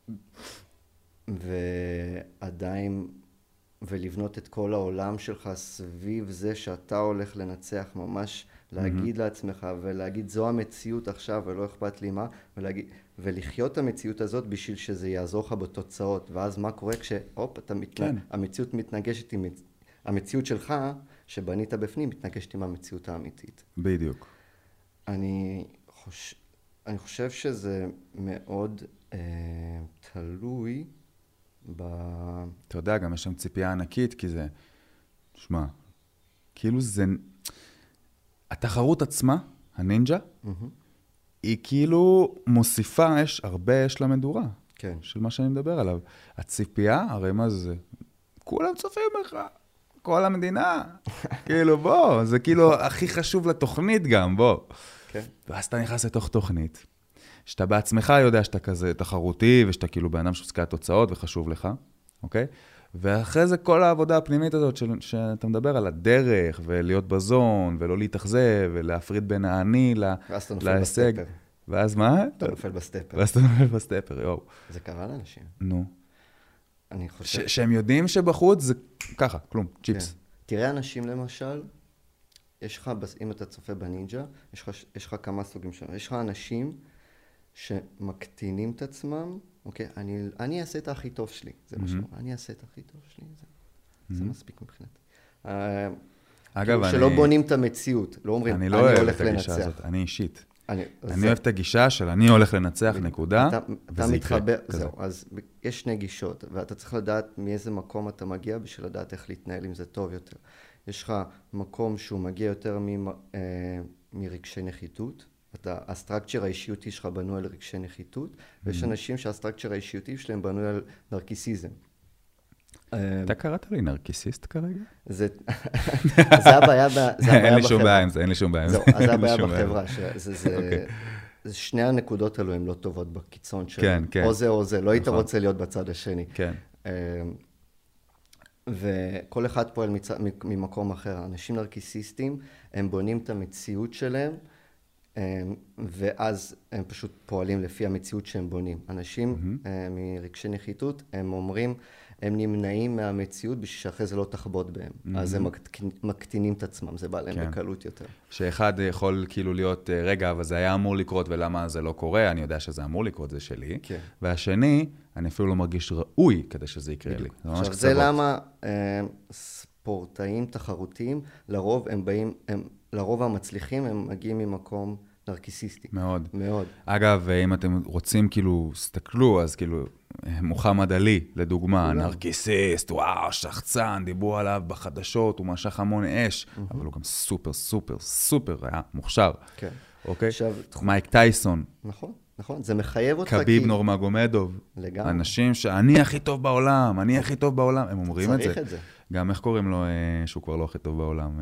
ועדיין, ולבנות את כל העולם שלך סביב זה שאתה הולך לנצח, ממש להגיד לעצמך ולהגיד זו המציאות עכשיו ולא אכפת לי מה, ולחיות את המציאות הזאת בשביל שזה יעזור לך בתוצאות. ואז מה קורה המציאות מתנגשת עם המציאות שלך שבנית בפנים, מתנגשת עם המציאות האמיתית. בדיוק. אני חושב שזה מאוד תלוי אתה יודע, גם יש שם ציפייה ענקית, כי זה, שמע, כאילו זה, התחרות עצמה, הנינג'ה, היא כאילו מוסיפה, יש לה מדורה, כן. של מה שאני מדבר עליו. הציפייה, הרי מה זה? כולם צופים בך, כל המדינה, כאילו בוא, זה כאילו הכי חשוב לתוכנית גם, בוא. כן. ואז אתה נכנס לתוך תוכנית, שאתה בעצמך יודע שאתה כזה תחרותי, ושאתה כאילו באדם שעוסק התוצאות וחשוב לך, אוקיי? ואחרי זה כל העבודה הפנימית הזאת שאתה מדבר על הדרך, ולהיות בזון, ולא להתאכזב, ולהפריד בין העני להישג. ואז אתה נופל בסטפר. ואז מה? אתה נופל בסטפר. ואז אתה נופל בסטפר, יואו. זה קרה לאנשים. נו. אני חושב... שהם יודעים שבחוץ זה ככה, כלום, צ'יפס. תראה אנשים למשל, יש לך, אם אתה צופה בנינג'ה, יש לך כמה סוגים שלנו. יש לך אנשים שמקטינים את עצמם, אוקיי? אני אעשה את הכי טוב שלי, זה מה שאומר. אני אעשה את הכי טוב שלי, זה מספיק מבחינתי. אגב, שלא בונים את המציאות, לא אומרים, אני לא אוהב את הגישה הזאת, אני אישית. אני אוהב את הגישה של אני הולך לנצח, נקודה, וזה יקרה. זהו, אז יש שני גישות, ואתה צריך לדעת מאיזה מקום אתה מגיע, בשביל לדעת איך להתנהל עם זה טוב יותר. יש לך מקום שהוא מגיע יותר מרגשי נחיתות, הסטרקצ'ר האישיותי שלך בנוי על רגשי נחיתות, ויש אנשים שהסטרקצ'ר האישיותי שלהם בנוי על נרקיסיזם. אתה קראת לי נרקיסיסט כרגע? זה הבעיה בחברה. אין לי שום בעיה עם זה, אין לי שום בעיה עם זה. אז זה הבעיה בחברה, שני הנקודות האלו הן לא טובות בקיצון שלו. או זה או זה, לא היית רוצה להיות בצד השני. כן. וכל אחד פועל ממקום אחר. אנשים נרקיסיסטים, הם בונים את המציאות שלהם, ואז הם פשוט פועלים לפי המציאות שהם בונים. אנשים מרגשי נחיתות, הם אומרים, הם נמנעים מהמציאות בשביל שאחרי זה לא תחבוט בהם. אז הם מקטינים את עצמם, זה בא להם בקלות יותר. שאחד יכול כאילו להיות, רגע, אבל זה היה אמור לקרות ולמה זה לא קורה, אני יודע שזה אמור לקרות, זה שלי. והשני, אני אפילו לא מרגיש ראוי כדי שזה יקרה לי. עכשיו, זה למה ספורטאים תחרותיים, לרוב המצליחים, הם מגיעים ממקום נרקיסיסטי. מאוד. מאוד. אגב, אם אתם רוצים, כאילו, סתכלו, אז כאילו, מוחמד עלי, לדוגמה, נרקיסיסט, וואו, שחצן, דיברו עליו בחדשות, הוא משך המון אש, אבל הוא גם סופר, סופר, סופר, היה מוכשר. כן. אוקיי? מייק טייסון. נכון, נכון, זה מחייב אותך קביב נורמגומדוב. לגמרי. אנשים שאני הכי טוב בעולם, אני הכי טוב בעולם, הם אומרים את זה. צריך את זה. גם איך קוראים לו, שהוא כבר לא הכי טוב בעולם,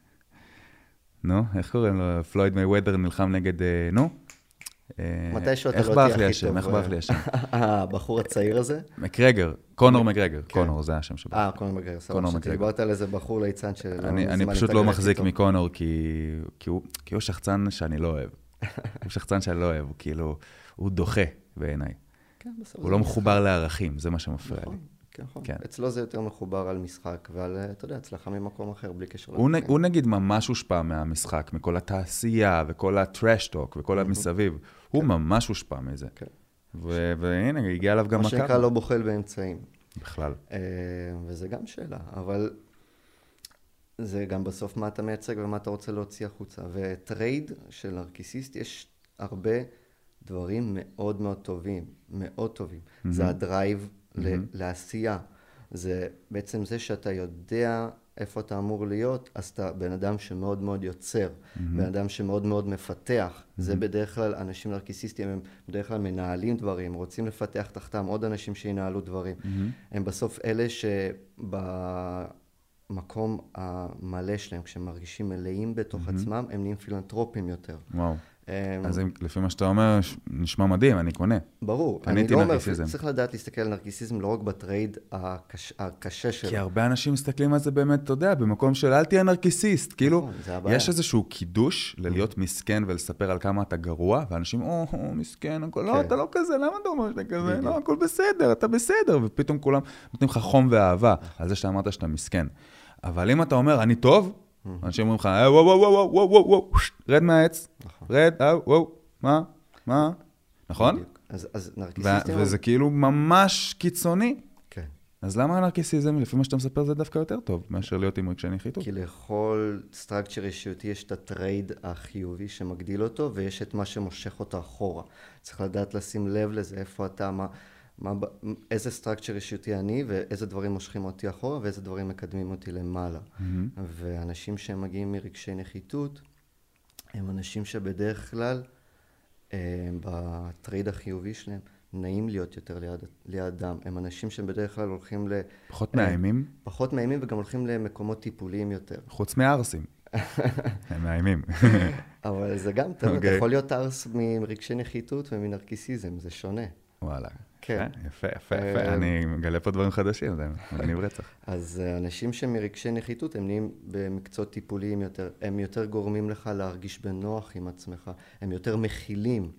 נו, איך קוראים לו? פלויד מייוודר נלחם נגד, נו? מתי שאתה לא תהיה הכי טוב. איך ברח לי השם? הבחור הצעיר הזה? מקרגר, קונור מקרגר. קונור, זה השם שבא. קונור מקרגר, סבבה. שדיברת על איזה בחור ליצן שלא... אני פשוט לא מחזיק מקונור, כי הוא שחצן שאני לא אוהב. הוא שחצן שאני לא אוהב, כאילו, הוא דוחה בעיניי. הוא לא מחובר לערכים, זה מה שמפריע לי. כן. אצלו זה יותר מחובר על משחק, ועל, אתה יודע, הצלחה ממקום אחר, בלי קשר. הוא נגיד ממש הושפע מהמשחק, מכל התעשייה, וכל הטרשטוק, וכל המסביב. הוא ממש הושפע מזה. והנה, הגיע עליו גם מה שנקרא לא בוחל באמצעים. בכלל. וזה גם שאלה, אבל זה גם בסוף מה אתה מייצג ומה אתה רוצה להוציא החוצה. וטרייד של נרקיסיסט, יש הרבה דברים מאוד מאוד טובים, מאוד טובים. זה הדרייב לעשייה. זה בעצם זה שאתה יודע איפה אתה אמור להיות, אז אתה בן אדם שמאוד מאוד יוצר, בן אדם שמאוד מאוד מפתח. זה בדרך כלל, אנשים נרקיסיסטים הם בדרך כלל מנהלים דברים, רוצים לפתח תחתם עוד אנשים שינהלו דברים. הם בסוף אלה שבמקום המלא שלהם, כשהם מרגישים מלאים בתוך עצמם, הם נהיים פילנטרופים יותר. וואו. אז לפי מה שאתה אומר, נשמע מדהים, אני קונה. ברור. אני לא אומר, צריך לדעת להסתכל על נרקיסיזם לא רק בטרייד הקשה שלו. כי הרבה אנשים מסתכלים על זה באמת, אתה יודע, במקום של אל תהיה נרקיסיסט. כאילו, יש איזשהו קידוש ללהיות מסכן ולספר על כמה אתה גרוע, ואנשים, מסכן, לא, אתה לא כזה, למה אתה אומר שאתה כזה? לא, הכל בסדר, אתה בסדר. ופתאום כולם נותנים לך חום ואהבה על זה שאתה אמרת שאתה מסכן. אבל אם אתה אומר, אני טוב, אנשים אומרים לך, וואו, רד מהעץ, רד, וואו, מה? נכון? אז נרקיסיסטים... וזה כאילו ממש קיצוני. כן. אז למה הנרקיסיזם, לפי מה שאתה מספר, זה דווקא יותר טוב, מאשר להיות עם רגשי נחיתות? כי לכל סטרקצ'ר אישיותי יש את הטרייד החיובי שמגדיל אותו, ויש את מה שמושך אותו אחורה. צריך לדעת לשים לב לזה, איפה אתה, איזה סטרקצ'ר אישיותי אני, ואיזה דברים מושכים אותי אחורה, ואיזה דברים מקדמים אותי למעלה. ואנשים שהם מגיעים מרגשי נחיתות, הם אנשים שבדרך כלל, בטרייד החיובי שלהם, נעים להיות יותר לידם. הם אנשים שבדרך כלל הולכים פחות מאיימים? פחות מאיימים, וגם הולכים למקומות טיפוליים יותר. חוץ מארסים. הם מאיימים. אבל זה גם טוב, אתה יכול להיות ארס מרגשי נחיתות ומנרקיסיזם, זה שונה. וואלה. כן. יפה. אני מגלה פה דברים חדשים, זה מגניב רצח. אז אנשים שמרגשי נחיתות, הם נהיים במקצועות טיפוליים יותר, הם יותר גורמים לך להרגיש בנוח עם עצמך, הם יותר מכילים.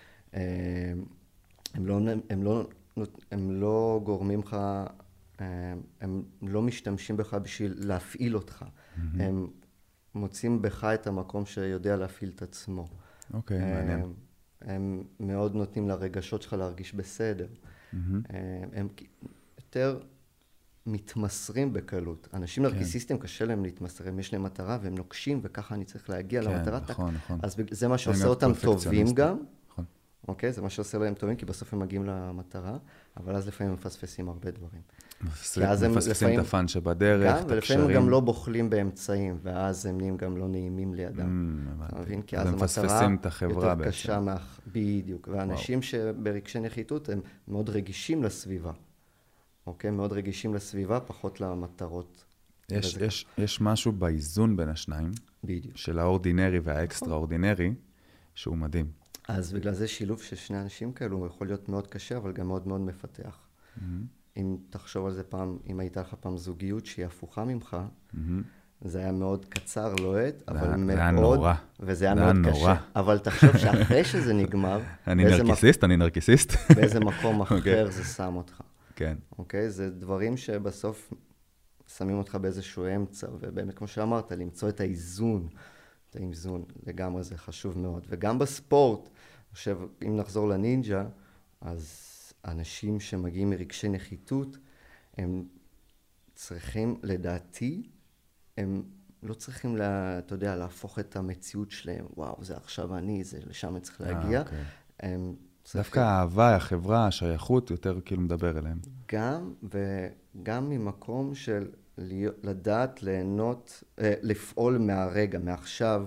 הם לא גורמים לך, הם לא משתמשים בך בשביל להפעיל אותך. הם מוצאים בך את המקום שיודע להפעיל את עצמו. אוקיי, מעניין. הם מאוד נותנים לרגשות שלך להרגיש בסדר. הם יותר מתמסרים בקלות. אנשים נרקיסיסטים קשה להם להתמסר, יש להם מטרה והם נוקשים, וככה אני צריך להגיע למטרה. נכון, נכון. אז זה מה שעושה אותם טובים גם. אוקיי? זה מה שעושה להם טובים, כי בסוף הם מגיעים למטרה, אבל אז לפעמים הם מפספסים הרבה דברים. מפספסים את הפן שבדרך, את הקשרים. ולפעמים גם לא בוחלים באמצעים, ואז הם נהיים גם לא נעימים לידם. אתה מבין? כי אז המטרה יותר קשה בדיוק. ואנשים שברגשי נחיתות הם מאוד רגישים לסביבה. אוקיי? מאוד רגישים לסביבה, פחות למטרות. יש משהו באיזון בין השניים, בדיוק. של האורדינרי והאקסטראורדינרי, שהוא מדהים. אז בגלל זה שילוב של שני אנשים כאלו, הוא יכול להיות מאוד קשה, אבל גם מאוד מאוד מפתח. אם תחשוב על זה פעם, אם הייתה לך פעם זוגיות שהיא הפוכה ממך, זה היה מאוד קצר, לוהט, אבל מאוד... זה היה נורא. וזה היה מאוד קשה. אבל תחשוב שאחרי שזה נגמר... אני נרקיסיסט. באיזה מקום אחר זה שם אותך. כן. אוקיי? זה דברים שבסוף שמים אותך באיזשהו אמצע, ובאמת, כמו שאמרת, למצוא את האיזון. את האיזון, לגמרי זה חשוב מאוד. וגם בספורט, עכשיו, אם נחזור לנינג'ה, אז אנשים שמגיעים מרגשי נחיתות, הם צריכים, לדעתי, הם לא צריכים, אתה יודע, להפוך את המציאות שלהם. וואו, זה עכשיו אני, זה לשם צריך להגיע. הם צריכים... דווקא האהבה, החברה, השייכות, יותר כאילו מדבר אליהם. וגם ממקום של לדעת, ליהנות, לפעול מהרגע, מעכשיו,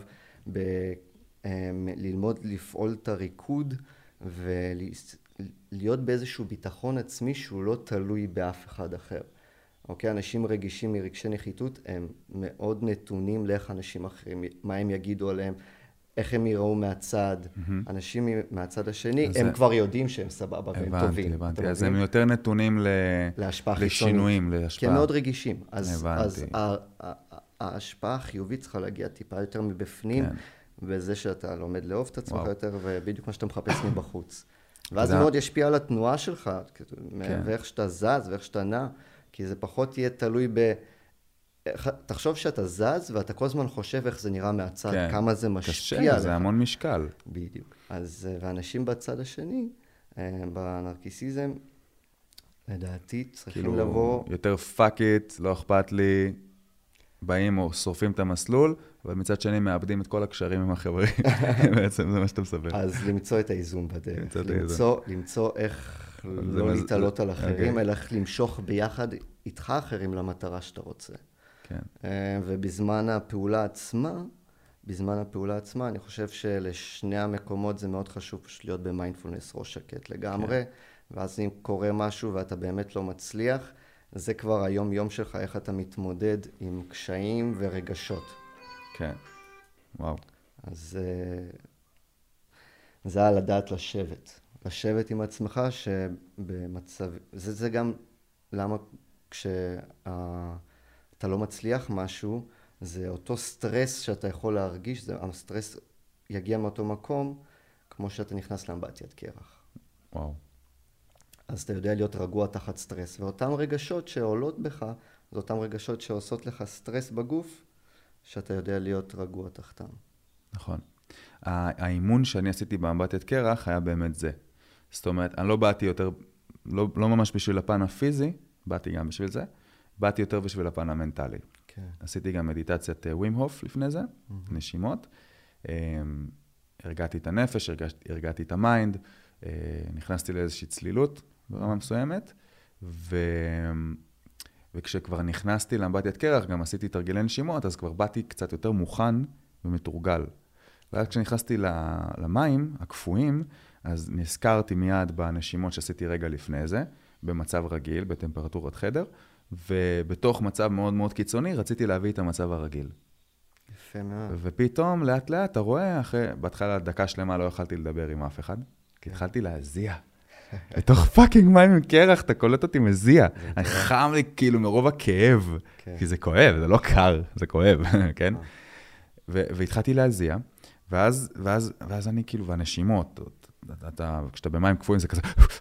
ללמוד לפעול את הריקוד, ולהיות באיזשהו ביטחון עצמי שהוא לא תלוי באף אחד אחר. אוקיי? אנשים רגישים מרגשי נחיתות, הם מאוד נתונים לאיך אנשים אחרים, מה הם יגידו עליהם, איך הם יראו מהצד. אנשים מהצד השני, הם כבר יודעים שהם סבבה והם טובים. הבנתי. אז הם יותר נתונים לשינויים, להשפעה. כי הם מאוד רגישים. אז ההשפעה החיובית צריכה להגיע טיפה יותר מבפנים, וזה שאתה לומד לאהוב את עצמך יותר, ובדיוק מה שאתה מחפש מבחוץ. ואז זה מאוד ישפיע על התנועה שלך, ואיך שאתה זז ואיך שאתה נע, כי זה פחות יהיה תלוי תחשוב שאתה זז, ואתה כל הזמן חושב איך זה נראה מהצד, כמה זה משפיע עליך. קשה, זה המון משקל. בדיוק. אז, ואנשים בצד השני, בנרקיסיזם, לדעתי צריכים לבוא... יותר fuck it, לא אכפת לי, באים או שורפים את המסלול, אבל מצד שני מאבדים את כל הקשרים עם החברים. בעצם זה מה שאתה מסבר. אז למצוא את האיזון בדרך. למצוא איך לא להתעלות על אחרים, אלא איך למשוך ביחד איתך אחרים למטרה שאתה רוצה. כן. ובזמן הפעולה עצמה, אני חושב שלשני המקומות זה מאוד חשוב פשוט להיות במיינדפולנס, ראש שקט לגמרי, ואז אם קורה משהו ואתה באמת לא מצליח, זה כבר היום-יום שלך, איך אתה מתמודד עם קשיים ורגשות. כן, וואו. אז זה היה לדעת לשבת עם עצמך, שבמצב... זה גם למה כשאתה לא מצליח משהו, זה אותו סטרס שאתה יכול להרגיש, הסטרס יגיע מאותו מקום, כמו שאתה נכנס לאמבטיית קרח. וואו. אז אתה יודע להיות רגוע תחת סטרס, ואותם רגשות שעולות בך, זה אותם רגשות שעושות לך סטרס בגוף, שאתה יודע להיות רגוע תחתם. נכון. האימון שאני עשיתי באמבטיית קרח היה באמת זה. זאת אומרת, אני לא באתי יותר, לא ממש בשביל הפן הפיזי, באתי גם בשביל זה, באתי יותר בשביל הפן המנטלי. כן. עשיתי גם מדיטציית ווים הוף לפני זה, נשימות. הרגעתי את הנפש, הרגעתי את המיינד, נכנסתי לאיזושהי צלילות ברמה מסוימת, וכשכבר נכנסתי לאמבטיית קרח, גם עשיתי תרגילי נשימות, אז כבר באתי קצת יותר מוכן ומתורגל. ואז כשנכנסתי למים הקפואים, אז נזכרתי מיד בנשימות שעשיתי רגע לפני זה, במצב רגיל, בטמפרטורת חדר, ובתוך מצב מאוד מאוד קיצוני, רציתי להביא את המצב הרגיל. יפה מאוד. ופתאום, לאט לאט, אתה רואה, בהתחלה דקה שלמה לא יכלתי לדבר עם אף אחד, כי התחלתי להזיע. בתוך פאקינג מים עם קרח, אתה קולט אותי מזיע. אני חם לי כאילו מרוב הכאב, כי זה כואב, זה לא קר, זה כואב, כן? והתחלתי להזיע, ואז אני כאילו, והנשימות, כשאתה במים קפואים זה כזה,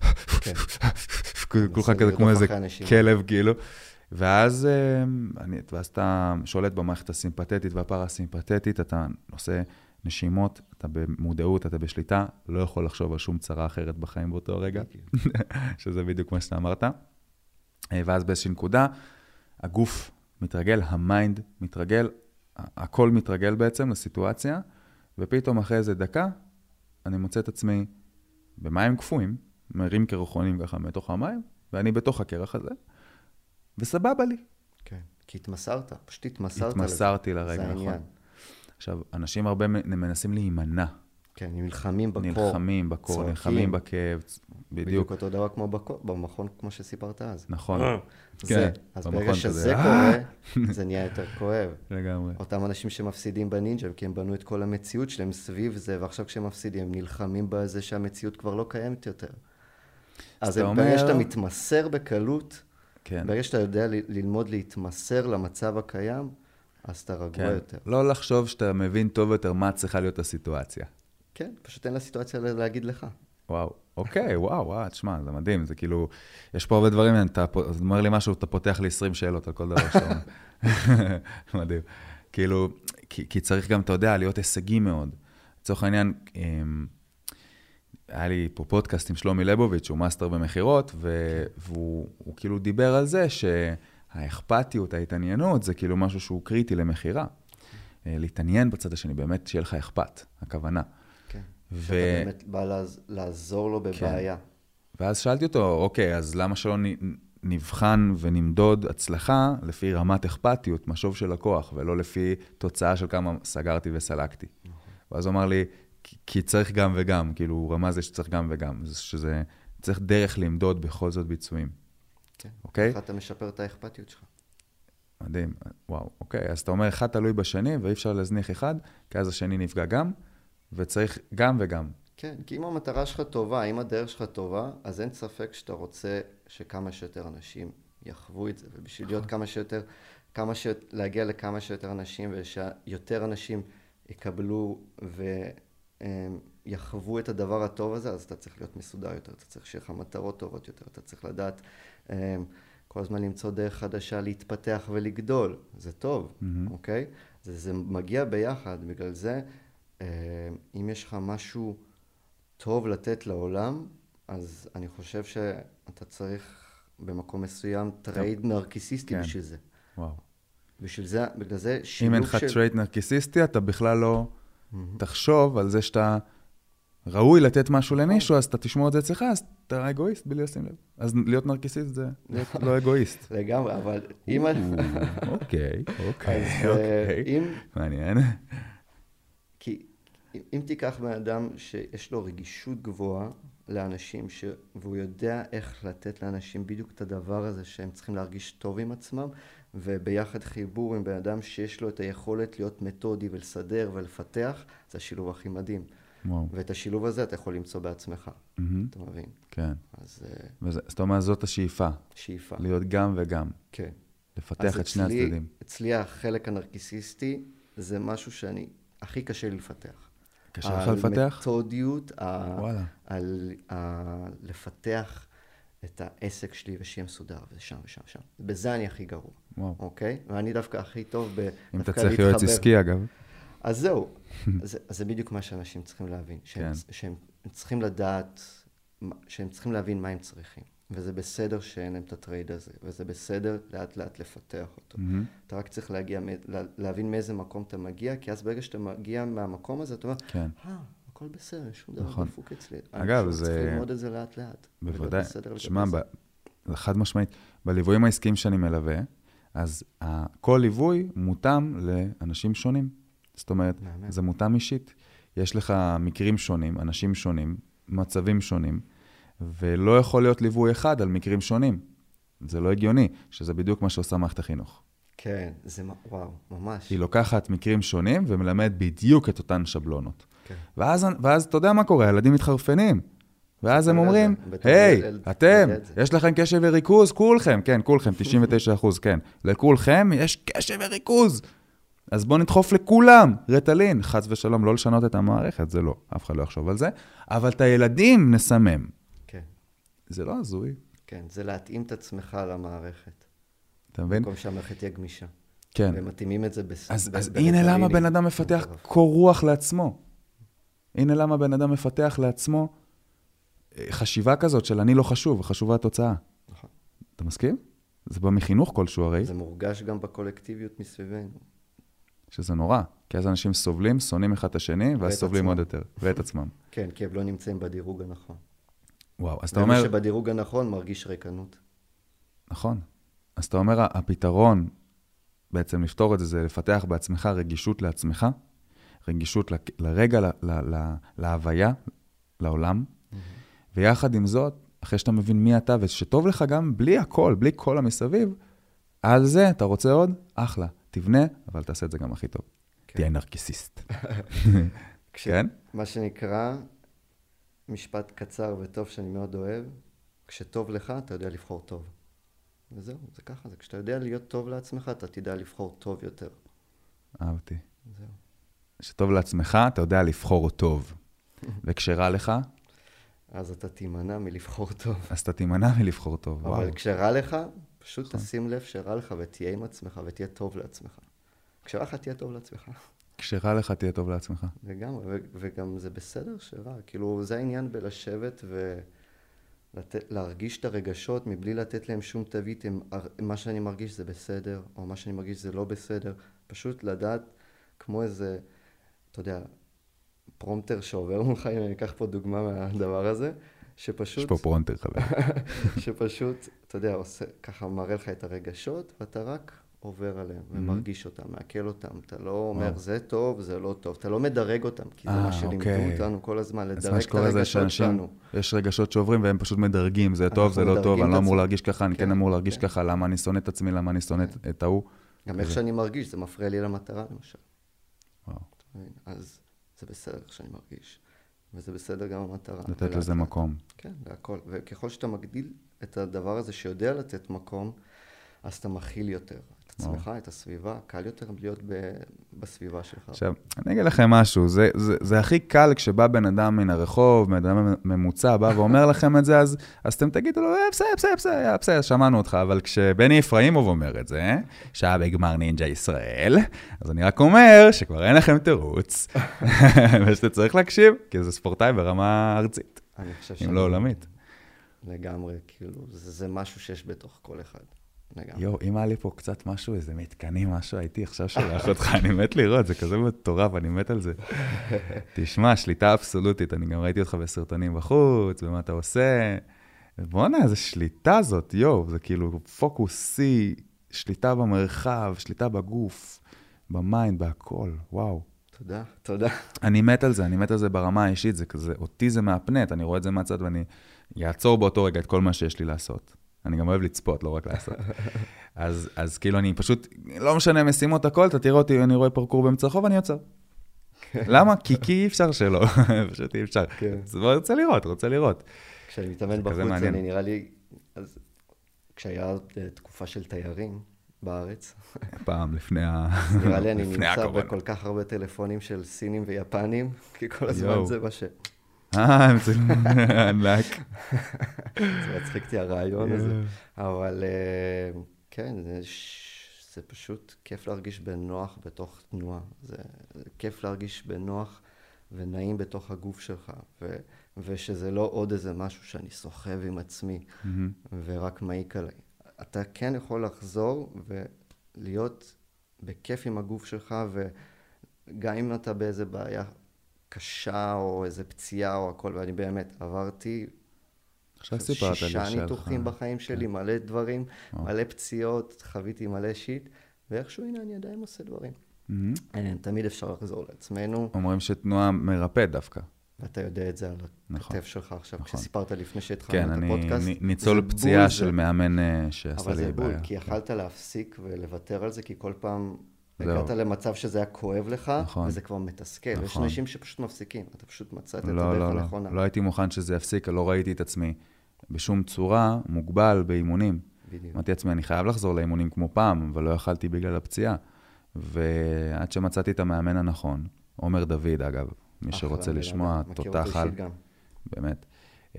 כולך כזה כמו איזה כלב כאילו, ואז אתה שולט במערכת הסימפתטית והפרסימפתטית, אתה עושה נשימות, אתה במודעות, אתה בשליטה, לא יכול לחשוב על שום צרה אחרת בחיים באותו רגע, שזה בדיוק מה שאתה אמרת. ואז באיזושהי נקודה, הגוף מתרגל, המיינד מתרגל, הכל מתרגל בעצם לסיטואציה, ופתאום אחרי איזה דקה, אני מוצא את עצמי במים קפואים, מרים קרחונים ככה מתוך המים, ואני בתוך הקרח הזה, וסבבה לי. כן, כי התמסרת, פשוט התמסרת. התמסרתי לרגע, נכון. עכשיו, אנשים הרבה מנסים להימנע. כן, נלחמים בקור. נלחמים בקור, נלחמים בכאב, בדיוק אותו דבר כמו במכון, כמו שסיפרת אז. נכון. כן, אז ברגע שזה קורה, זה נהיה יותר כואב. לגמרי. אותם אנשים שמפסידים בנינג'ה, כי הם בנו את כל המציאות שלהם סביב זה, ועכשיו כשהם מפסידים, הם נלחמים בזה שהמציאות כבר לא קיימת יותר. אז ברגע שאתה מתמסר בקלות, ברגע שאתה יודע ללמוד להתמסר למצב הקיים, אז אתה רגוע יותר. לא לחשוב שאתה מבין טוב יותר מה צריכה להיות הסיטואציה. כן, פשוט אין לה סיטואציה להגיד לך. וואו, אוקיי, וואו, תשמע, זה מדהים, זה כאילו, יש פה הרבה דברים, אתה אומר לי משהו, אתה פותח לי 20 שאלות על כל דבר שאתה אומר. מדהים. כאילו, כי צריך גם, אתה יודע, להיות הישגי מאוד. לצורך העניין, היה לי פה פודקאסט עם שלומי ליבוביץ', הוא מאסטר במחירות, והוא כאילו דיבר על זה שהאכפתיות, ההתעניינות, זה כאילו משהו שהוא קריטי למחירה. להתעניין בצד השני, באמת שיהיה לך אכפת, הכוונה. שאתה באמת בא לעזור לו בבעיה. ואז שאלתי אותו, אוקיי, אז למה שלא נבחן ונמדוד הצלחה לפי רמת אכפתיות, משוב של לקוח, ולא לפי תוצאה של כמה סגרתי וסלקתי. ואז הוא אמר לי, כי צריך גם וגם, כאילו הוא רמז לי שצריך גם וגם, שזה צריך דרך למדוד בכל זאת ביצועים. כן, אוקיי? איך אתה משפר את האכפתיות שלך. מדהים, וואו, אוקיי, אז אתה אומר, אחד תלוי בשני, ואי אפשר להזניח אחד, כי אז השני נפגע גם, וצריך גם וגם. כן, כי אם המטרה שלך טובה, אם הדרך שלך טובה, אז אין ספק שאתה רוצה שכמה שיותר אנשים יחוו את זה, ובשביל להיות להגיע לכמה שיותר אנשים, ושיותר אנשים יקבלו ויחוו את הדבר הטוב הזה, אז אתה צריך להיות מסודר יותר, אתה צריך שיהיה לך מטרות טובות יותר, אתה צריך לדעת כל הזמן למצוא דרך חדשה, להתפתח ולגדול, זה טוב, אוקיי? זה מגיע ביחד, בגלל זה, אם יש לך משהו טוב לתת לעולם, אז אני חושב שאתה צריך במקום מסוים טרייד נרקיסיסטי בשביל זה. וואו. בשביל זה, בגלל זה שילוב אם אין לך טרייד נרקיסיסטי, אתה בכלל לא תחשוב על זה שאתה ראוי לתת משהו למישהו, אז אתה תשמור את זה אצלך, אז אתה אגואיסט בלי לשים לב. אז להיות נרקיסיסט זה לא אגואיסט. לגמרי, אבל אם... אוקיי. מעניין. כי אם תיקח מאדם שיש לו רגישות גבוהה לאנשים, והוא יודע איך לתת לאנשים בדיוק את הדבר הזה שהם צריכים להרגיש טוב עם עצמם, וביחד חיבור עם בן אדם שיש לו את היכולת להיות מתודי ולסדר ולפתח, זה השילוב הכי מדהים. ואת השילוב הזה אתה יכול למצוא בעצמך, אתה מבין? כן. זאת אומרת, זאת השאיפה. שאיפה. להיות גם וגם. כן. לפתח את שני הצדדים. אצלי החלק הנרקיסיסטי זה משהו שאני הכי קשה לי לפתח. קשה לך לפתח? המתודיות, לפתח את העסק שלי ושיהיה מסודר, וזה שם ושם ושם. בזה אני הכי גרוע, אוקיי? ואני דווקא הכי טוב אם אתה צריך יועץ עסקי, אגב. אז זהו, זה בדיוק מה שאנשים צריכים להבין, שהם צריכים לדעת, שהם צריכים להבין מה הם צריכים. וזה בסדר שאין להם את הטרייד הזה, וזה בסדר לאט לאט לפתח אותו. אתה רק צריך להבין מאיזה מקום אתה מגיע, כי אז ברגע שאתה מגיע מהמקום הזה, אתה אומר, הכל בסדר, שום דבר דפוק אצלי. אגב, זה... צריך ללמוד את זה לאט לאט. בוודאי. שמע, חד משמעית, בליוויים העסקיים שאני מלווה, אז כל ליווי מותאם לאנשים שונים. זאת אומרת, זה מותאם אישית. יש לך מקרים שונים, אנשים שונים, מצבים שונים, ולא יכול להיות ליווי אחד על מקרים שונים. זה לא הגיוני, שזה בדיוק מה שעושה מערכת החינוך. כן, זה וואו, ממש. היא לוקחת מקרים שונים ומלמד בדיוק את אותן שבלונות. כן. ואז אתה יודע מה קורה, הילדים מתחרפנים. ואז הם אומרים, היי, אתם, יש לכם קשב וריכוז? כולכם, כן, כולכם, 99%, כן. לכולכם יש קשב וריכוז. אז בואו נדחוף לכולם, רטלין, חס ושלום, לא לשנות את המערכת, זה לא, אף אחד לא יחשוב על זה, אבל את הילדים נסמם. כן. זה לא הזוי. כן, זה להתאים את עצמך למערכת. אתה מבין? במקום שהמערכת תהיה גמישה. כן. ומתאימים את זה אז הנה למה בן אדם מפתח קור רוח לעצמו. הנה למה בן אדם מפתח לעצמו חשיבה כזאת של אני לא חשוב, חשובה התוצאה. נכון. אתה מסכים? זה בא מחינוך כלשהו הרי. זה מורגש גם בקולקטיביות מסביבנו. שזה נורא, כי אז אנשים סובלים, שונאים אחד את השני, ואז סובלים עוד יותר, ואת עצמם. כן, כי הם לא נמצאים בדירוג הנכון. וואו, אז אתה אומר... ומי שבדירוג הנכון מרגיש ריקנות. נכון. אז אתה אומר, הפתרון בעצם לפתור את זה, זה לפתח בעצמך רגישות לעצמך, רגישות לרגע, להוויה, לעולם, ויחד עם זאת, אחרי שאתה מבין מי אתה, ושטוב לך גם בלי הכל, בלי כל המסביב, על זה אתה רוצה עוד? אחלה. תבנה, אבל תעשה את זה גם הכי טוב. תהיה נרקיסיסט. כן? מה שנקרא, משפט קצר וטוב שאני מאוד אוהב, כשטוב לך, אתה יודע לבחור טוב. וזהו, זה ככה, זה כשאתה יודע להיות טוב לעצמך, אתה תדע לבחור טוב יותר. אהבתי. זהו. כשטוב לעצמך, אתה יודע לבחור טוב. וכשרע לך? אז אתה תימנע מלבחור טוב. אז אתה תימנע מלבחור טוב, אבל כשרע לך, פשוט תשים לב שרע לך ותהיה עם עצמך ותהיה טוב לעצמך. כשרע לך תהיה טוב לעצמך. כשרע לך תהיה טוב לעצמך. וגם זה בסדר שרע. כאילו, זה העניין בלשבת ולהרגיש את הרגשות מבלי לתת להם שום תווית. מה שאני מרגיש זה בסדר, או מה שאני מרגיש זה לא בסדר. פשוט לדעת כמו איזה, אתה יודע, פרומטר שעובר מולך, אם אני אקח פה דוגמה מהדבר הזה, שפשוט... יש פה פרומטר חבר. שפשוט, אתה יודע, ככה מראה לך את הרגשות, ואתה רק עובר עליהם ומרגיש אותם, מעכל אותם. אתה לא אומר, זה טוב, זה לא טוב. אתה לא מדרג אותם, כי זה מה שלימדו אותנו כל הזמן, לדרג את הרגשות שלנו. יש רגשות שעוברים והם פשוט מדרגים, זה טוב, זה לא טוב, אני לא אמור להרגיש ככה, אני כן אמור להרגיש ככה, למה אני שונא את עצמי, למה אני שונא את ההוא. גם איך שאני מרגיש, זה מפריע לי למטרה, למשל. אז זה בסדר איך שאני מרגיש. וזה בסדר גם המטרה. לתת לזה מקום. כן, להכל. וככל שאתה מגדיל את הדבר הזה שיודע לתת מקום, אז אתה מכיל יותר. את עצמך, את הסביבה, קל יותר להיות בסביבה שלך. עכשיו, אני אגיד לכם משהו, זה הכי קל כשבא בן אדם מן הרחוב, בן אדם ממוצע, בא ואומר לכם את זה, אז אתם תגידו לו, בסדר, שמענו אותך, אבל כשבני אפראימוב אומר את זה, שהיה בגמר נינג'ה ישראל, אז אני רק אומר שכבר אין לכם תירוץ, ושאתה צריך להקשיב, כי זה ספורטאי ברמה ארצית, אם לא עולמית. לגמרי, כאילו, זה משהו שיש בתוך כל אחד. יו, אם היה לי פה קצת משהו, איזה מתקנים, משהו, הייתי עכשיו שולח אותך, אני מת לראות, זה כזה מטורף, אני מת על זה. תשמע, שליטה אבסולוטית, אני גם ראיתי אותך בסרטונים בחוץ, ומה אתה עושה. בוא'נה, איזה שליטה זאת, יו, זה כאילו פוקוסי, שליטה במרחב, שליטה בגוף, במיינד, בהכל, וואו. תודה, תודה. אני מת על זה ברמה האישית, זה כזה, אותי זה מהפנט, אני רואה את זה מהצד, ואני אעצור באותו רגע את כל מה שיש לי לעשות. אני גם אוהב לצפות, לא רק לעשות. אז כאילו אני פשוט, לא משנה, משימות הכל, אתה תראה אותי, אני רואה פרקור באמצע רחוב, אני יוצר. למה? כי אי אפשר שלא, פשוט אי אפשר. אז רוצה לראות. כשאני מתאמן בחוץ, אני נראה לי, אז כשהיה תקופה של תיירים בארץ, פעם לפני נראה לי אני נמצא בכל כך הרבה טלפונים של סינים ויפנים, כי כל הזמן זה מה ש... הם צילום ענק. זה מצחיק אותי הרעיון הזה. אבל כן, זה פשוט כיף להרגיש בנוח בתוך תנועה. זה כיף להרגיש בנוח ונעים בתוך הגוף שלך. ושזה לא עוד איזה משהו שאני סוחב עם עצמי ורק מעיק עליי. אתה כן יכול לחזור ולהיות בכיף עם הגוף שלך, וגם אם אתה באיזה בעיה קשה או איזה פציעה או הכל, ואני באמת עברתי 6 ניתוחים בחיים שלי, מלא דברים, מלא פציעות, חוויתי מלא שיט, ואיכשהו הנה אני עדיין עושה דברים. תמיד אפשר לחזור לעצמנו. אומרים שתנועה מרפא דווקא. ואתה יודע את זה על הכתב שלך עכשיו, כשסיפרת לפני שהתחלנו את הפודקאסט. כן, אני ניצול פציעה של מאמן שעשה לי בעיה. אבל זה בול, כי יכלת להפסיק ולוותר על זה, כי כל פעם הגעת למצב שזה היה כואב לך, וזה כבר מתסכל. יש אנשים שפשוט מפסיקים, אתה פשוט מצאת את הדרך הנכונה. לא הייתי מוכן שזה יפסיק, לא ראיתי את עצמי בשום צורה מוגבל באימונים. אמרתי עצמי, אני חייב לחזור לאימונים כמו פעם, אבל לא יכלתי בגלל הפציעה. ועד שמצאתי את המאמן הנכון, עומר דוד אגב, מי שרוצה לשמוע, תותח על, באמת.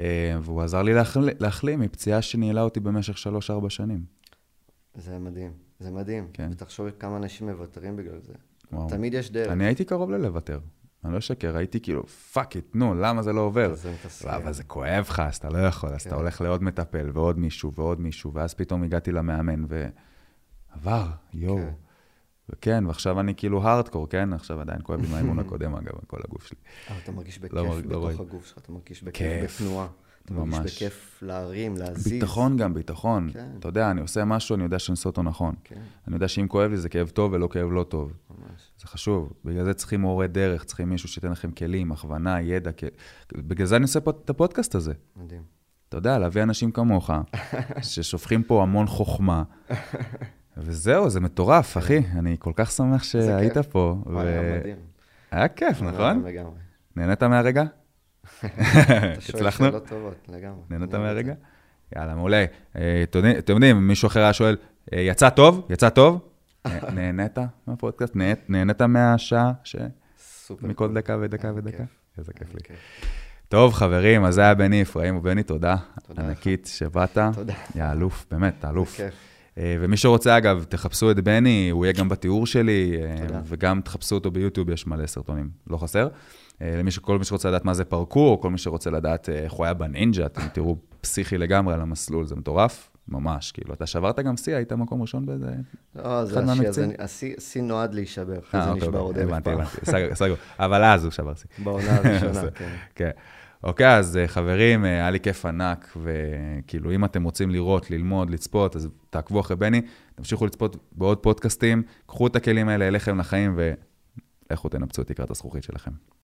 והוא עזר לי להחלים מפציעה שניהלה אותי במשך 3-4 שנים. זה מדהים. זה מדהים. כן. ותחשוב כמה אנשים מוותרים בגלל זה. וואו. תמיד יש דרך. אני הייתי קרוב ללוותר. אני לא שקר, הייתי כאילו, פאק איט, נו, למה זה לא עובר? זה מתסכל. אבל זה כואב לך, אז אתה לא יכול, אז אתה הולך לעוד מטפל, ועוד מישהו, ועוד מישהו, ואז פתאום הגעתי למאמן, ועבר, יואו. וכן, ועכשיו אני כאילו הארדקור, כן? עכשיו עדיין כואב לי מהאימון הקודם, אגב, כל הגוף שלי. אבל אתה מרגיש בכיף לא בתוך הגוף שלך, אתה מרגיש בכיף בתנועה. אתה מרגיש בכיף להרים, להזיז. ביטחון גם, ביטחון. אתה יודע, אני עושה משהו, אני יודע שאני עושה אותו נכון. אני יודע שאם כואב לי זה כאב טוב ולא כאב לא טוב. ממש. זה חשוב. בגלל זה צריכים מורה דרך, צריכים מישהו שייתן לכם כלים, הכוונה, ידע. בגלל זה אני עושה את הפודקאסט הזה. מדהים. אתה יודע, להביא אנשים כמוך, ששופכים פה המון חוכמה. וזהו, זה מטורף, אחי. אני כל כך שמח שהיית פה. היה מדהים. היה כיף, נכון? לגמרי. נהנית מהרגע? אתה שואל שאלות טובות, לגמרי. נהנית מהרגע? יאללה, מעולה. אתם יודעים, מישהו אחר היה שואל, יצא טוב? יצא טוב? נהנית מהפודקאסט? נהנית מהשעה? מכל דקה ודקה ודקה? איזה כיף לי. טוב, חברים, אז זה היה בני אפרים, ובני, תודה. ענקית שבאת. תודה. יא אלוף, באמת, אתה אלוף. בכיף. ומי שרוצה, אגב, תחפשו את בני, הוא יהיה גם בתיאור שלי, וגם תחפשו אותו ביוטיוב, יש מלא סרטונים, לא חסר. כל מי שרוצה לדעת מה זה פרקור, כל מי שרוצה לדעת איך הוא היה בנינג'ה, אתם תראו פסיכי לגמרי על המסלול, זה מטורף, ממש, כאילו, אתה שברת גם שיא, היית מקום ראשון באיזה... לא, זה השיא נועד להישבר, אחרי זה נשבר עוד אלף פעם. הבנתי, סגור, אבל אז הוא שבר שיא. בעונה הראשונה, כן. כן. אוקיי, אז חברים, היה לי כיף ענק, וכאילו, אם אתם רוצים לראות, ללמוד, לצפות, אז תעקבו אחרי בני, תמשיכו לצפות בעוד פודקאסטים, קחו את הכלים האלה אליכם לחיים, ולכו תנפצו את תקרת הזכוכית שלכם.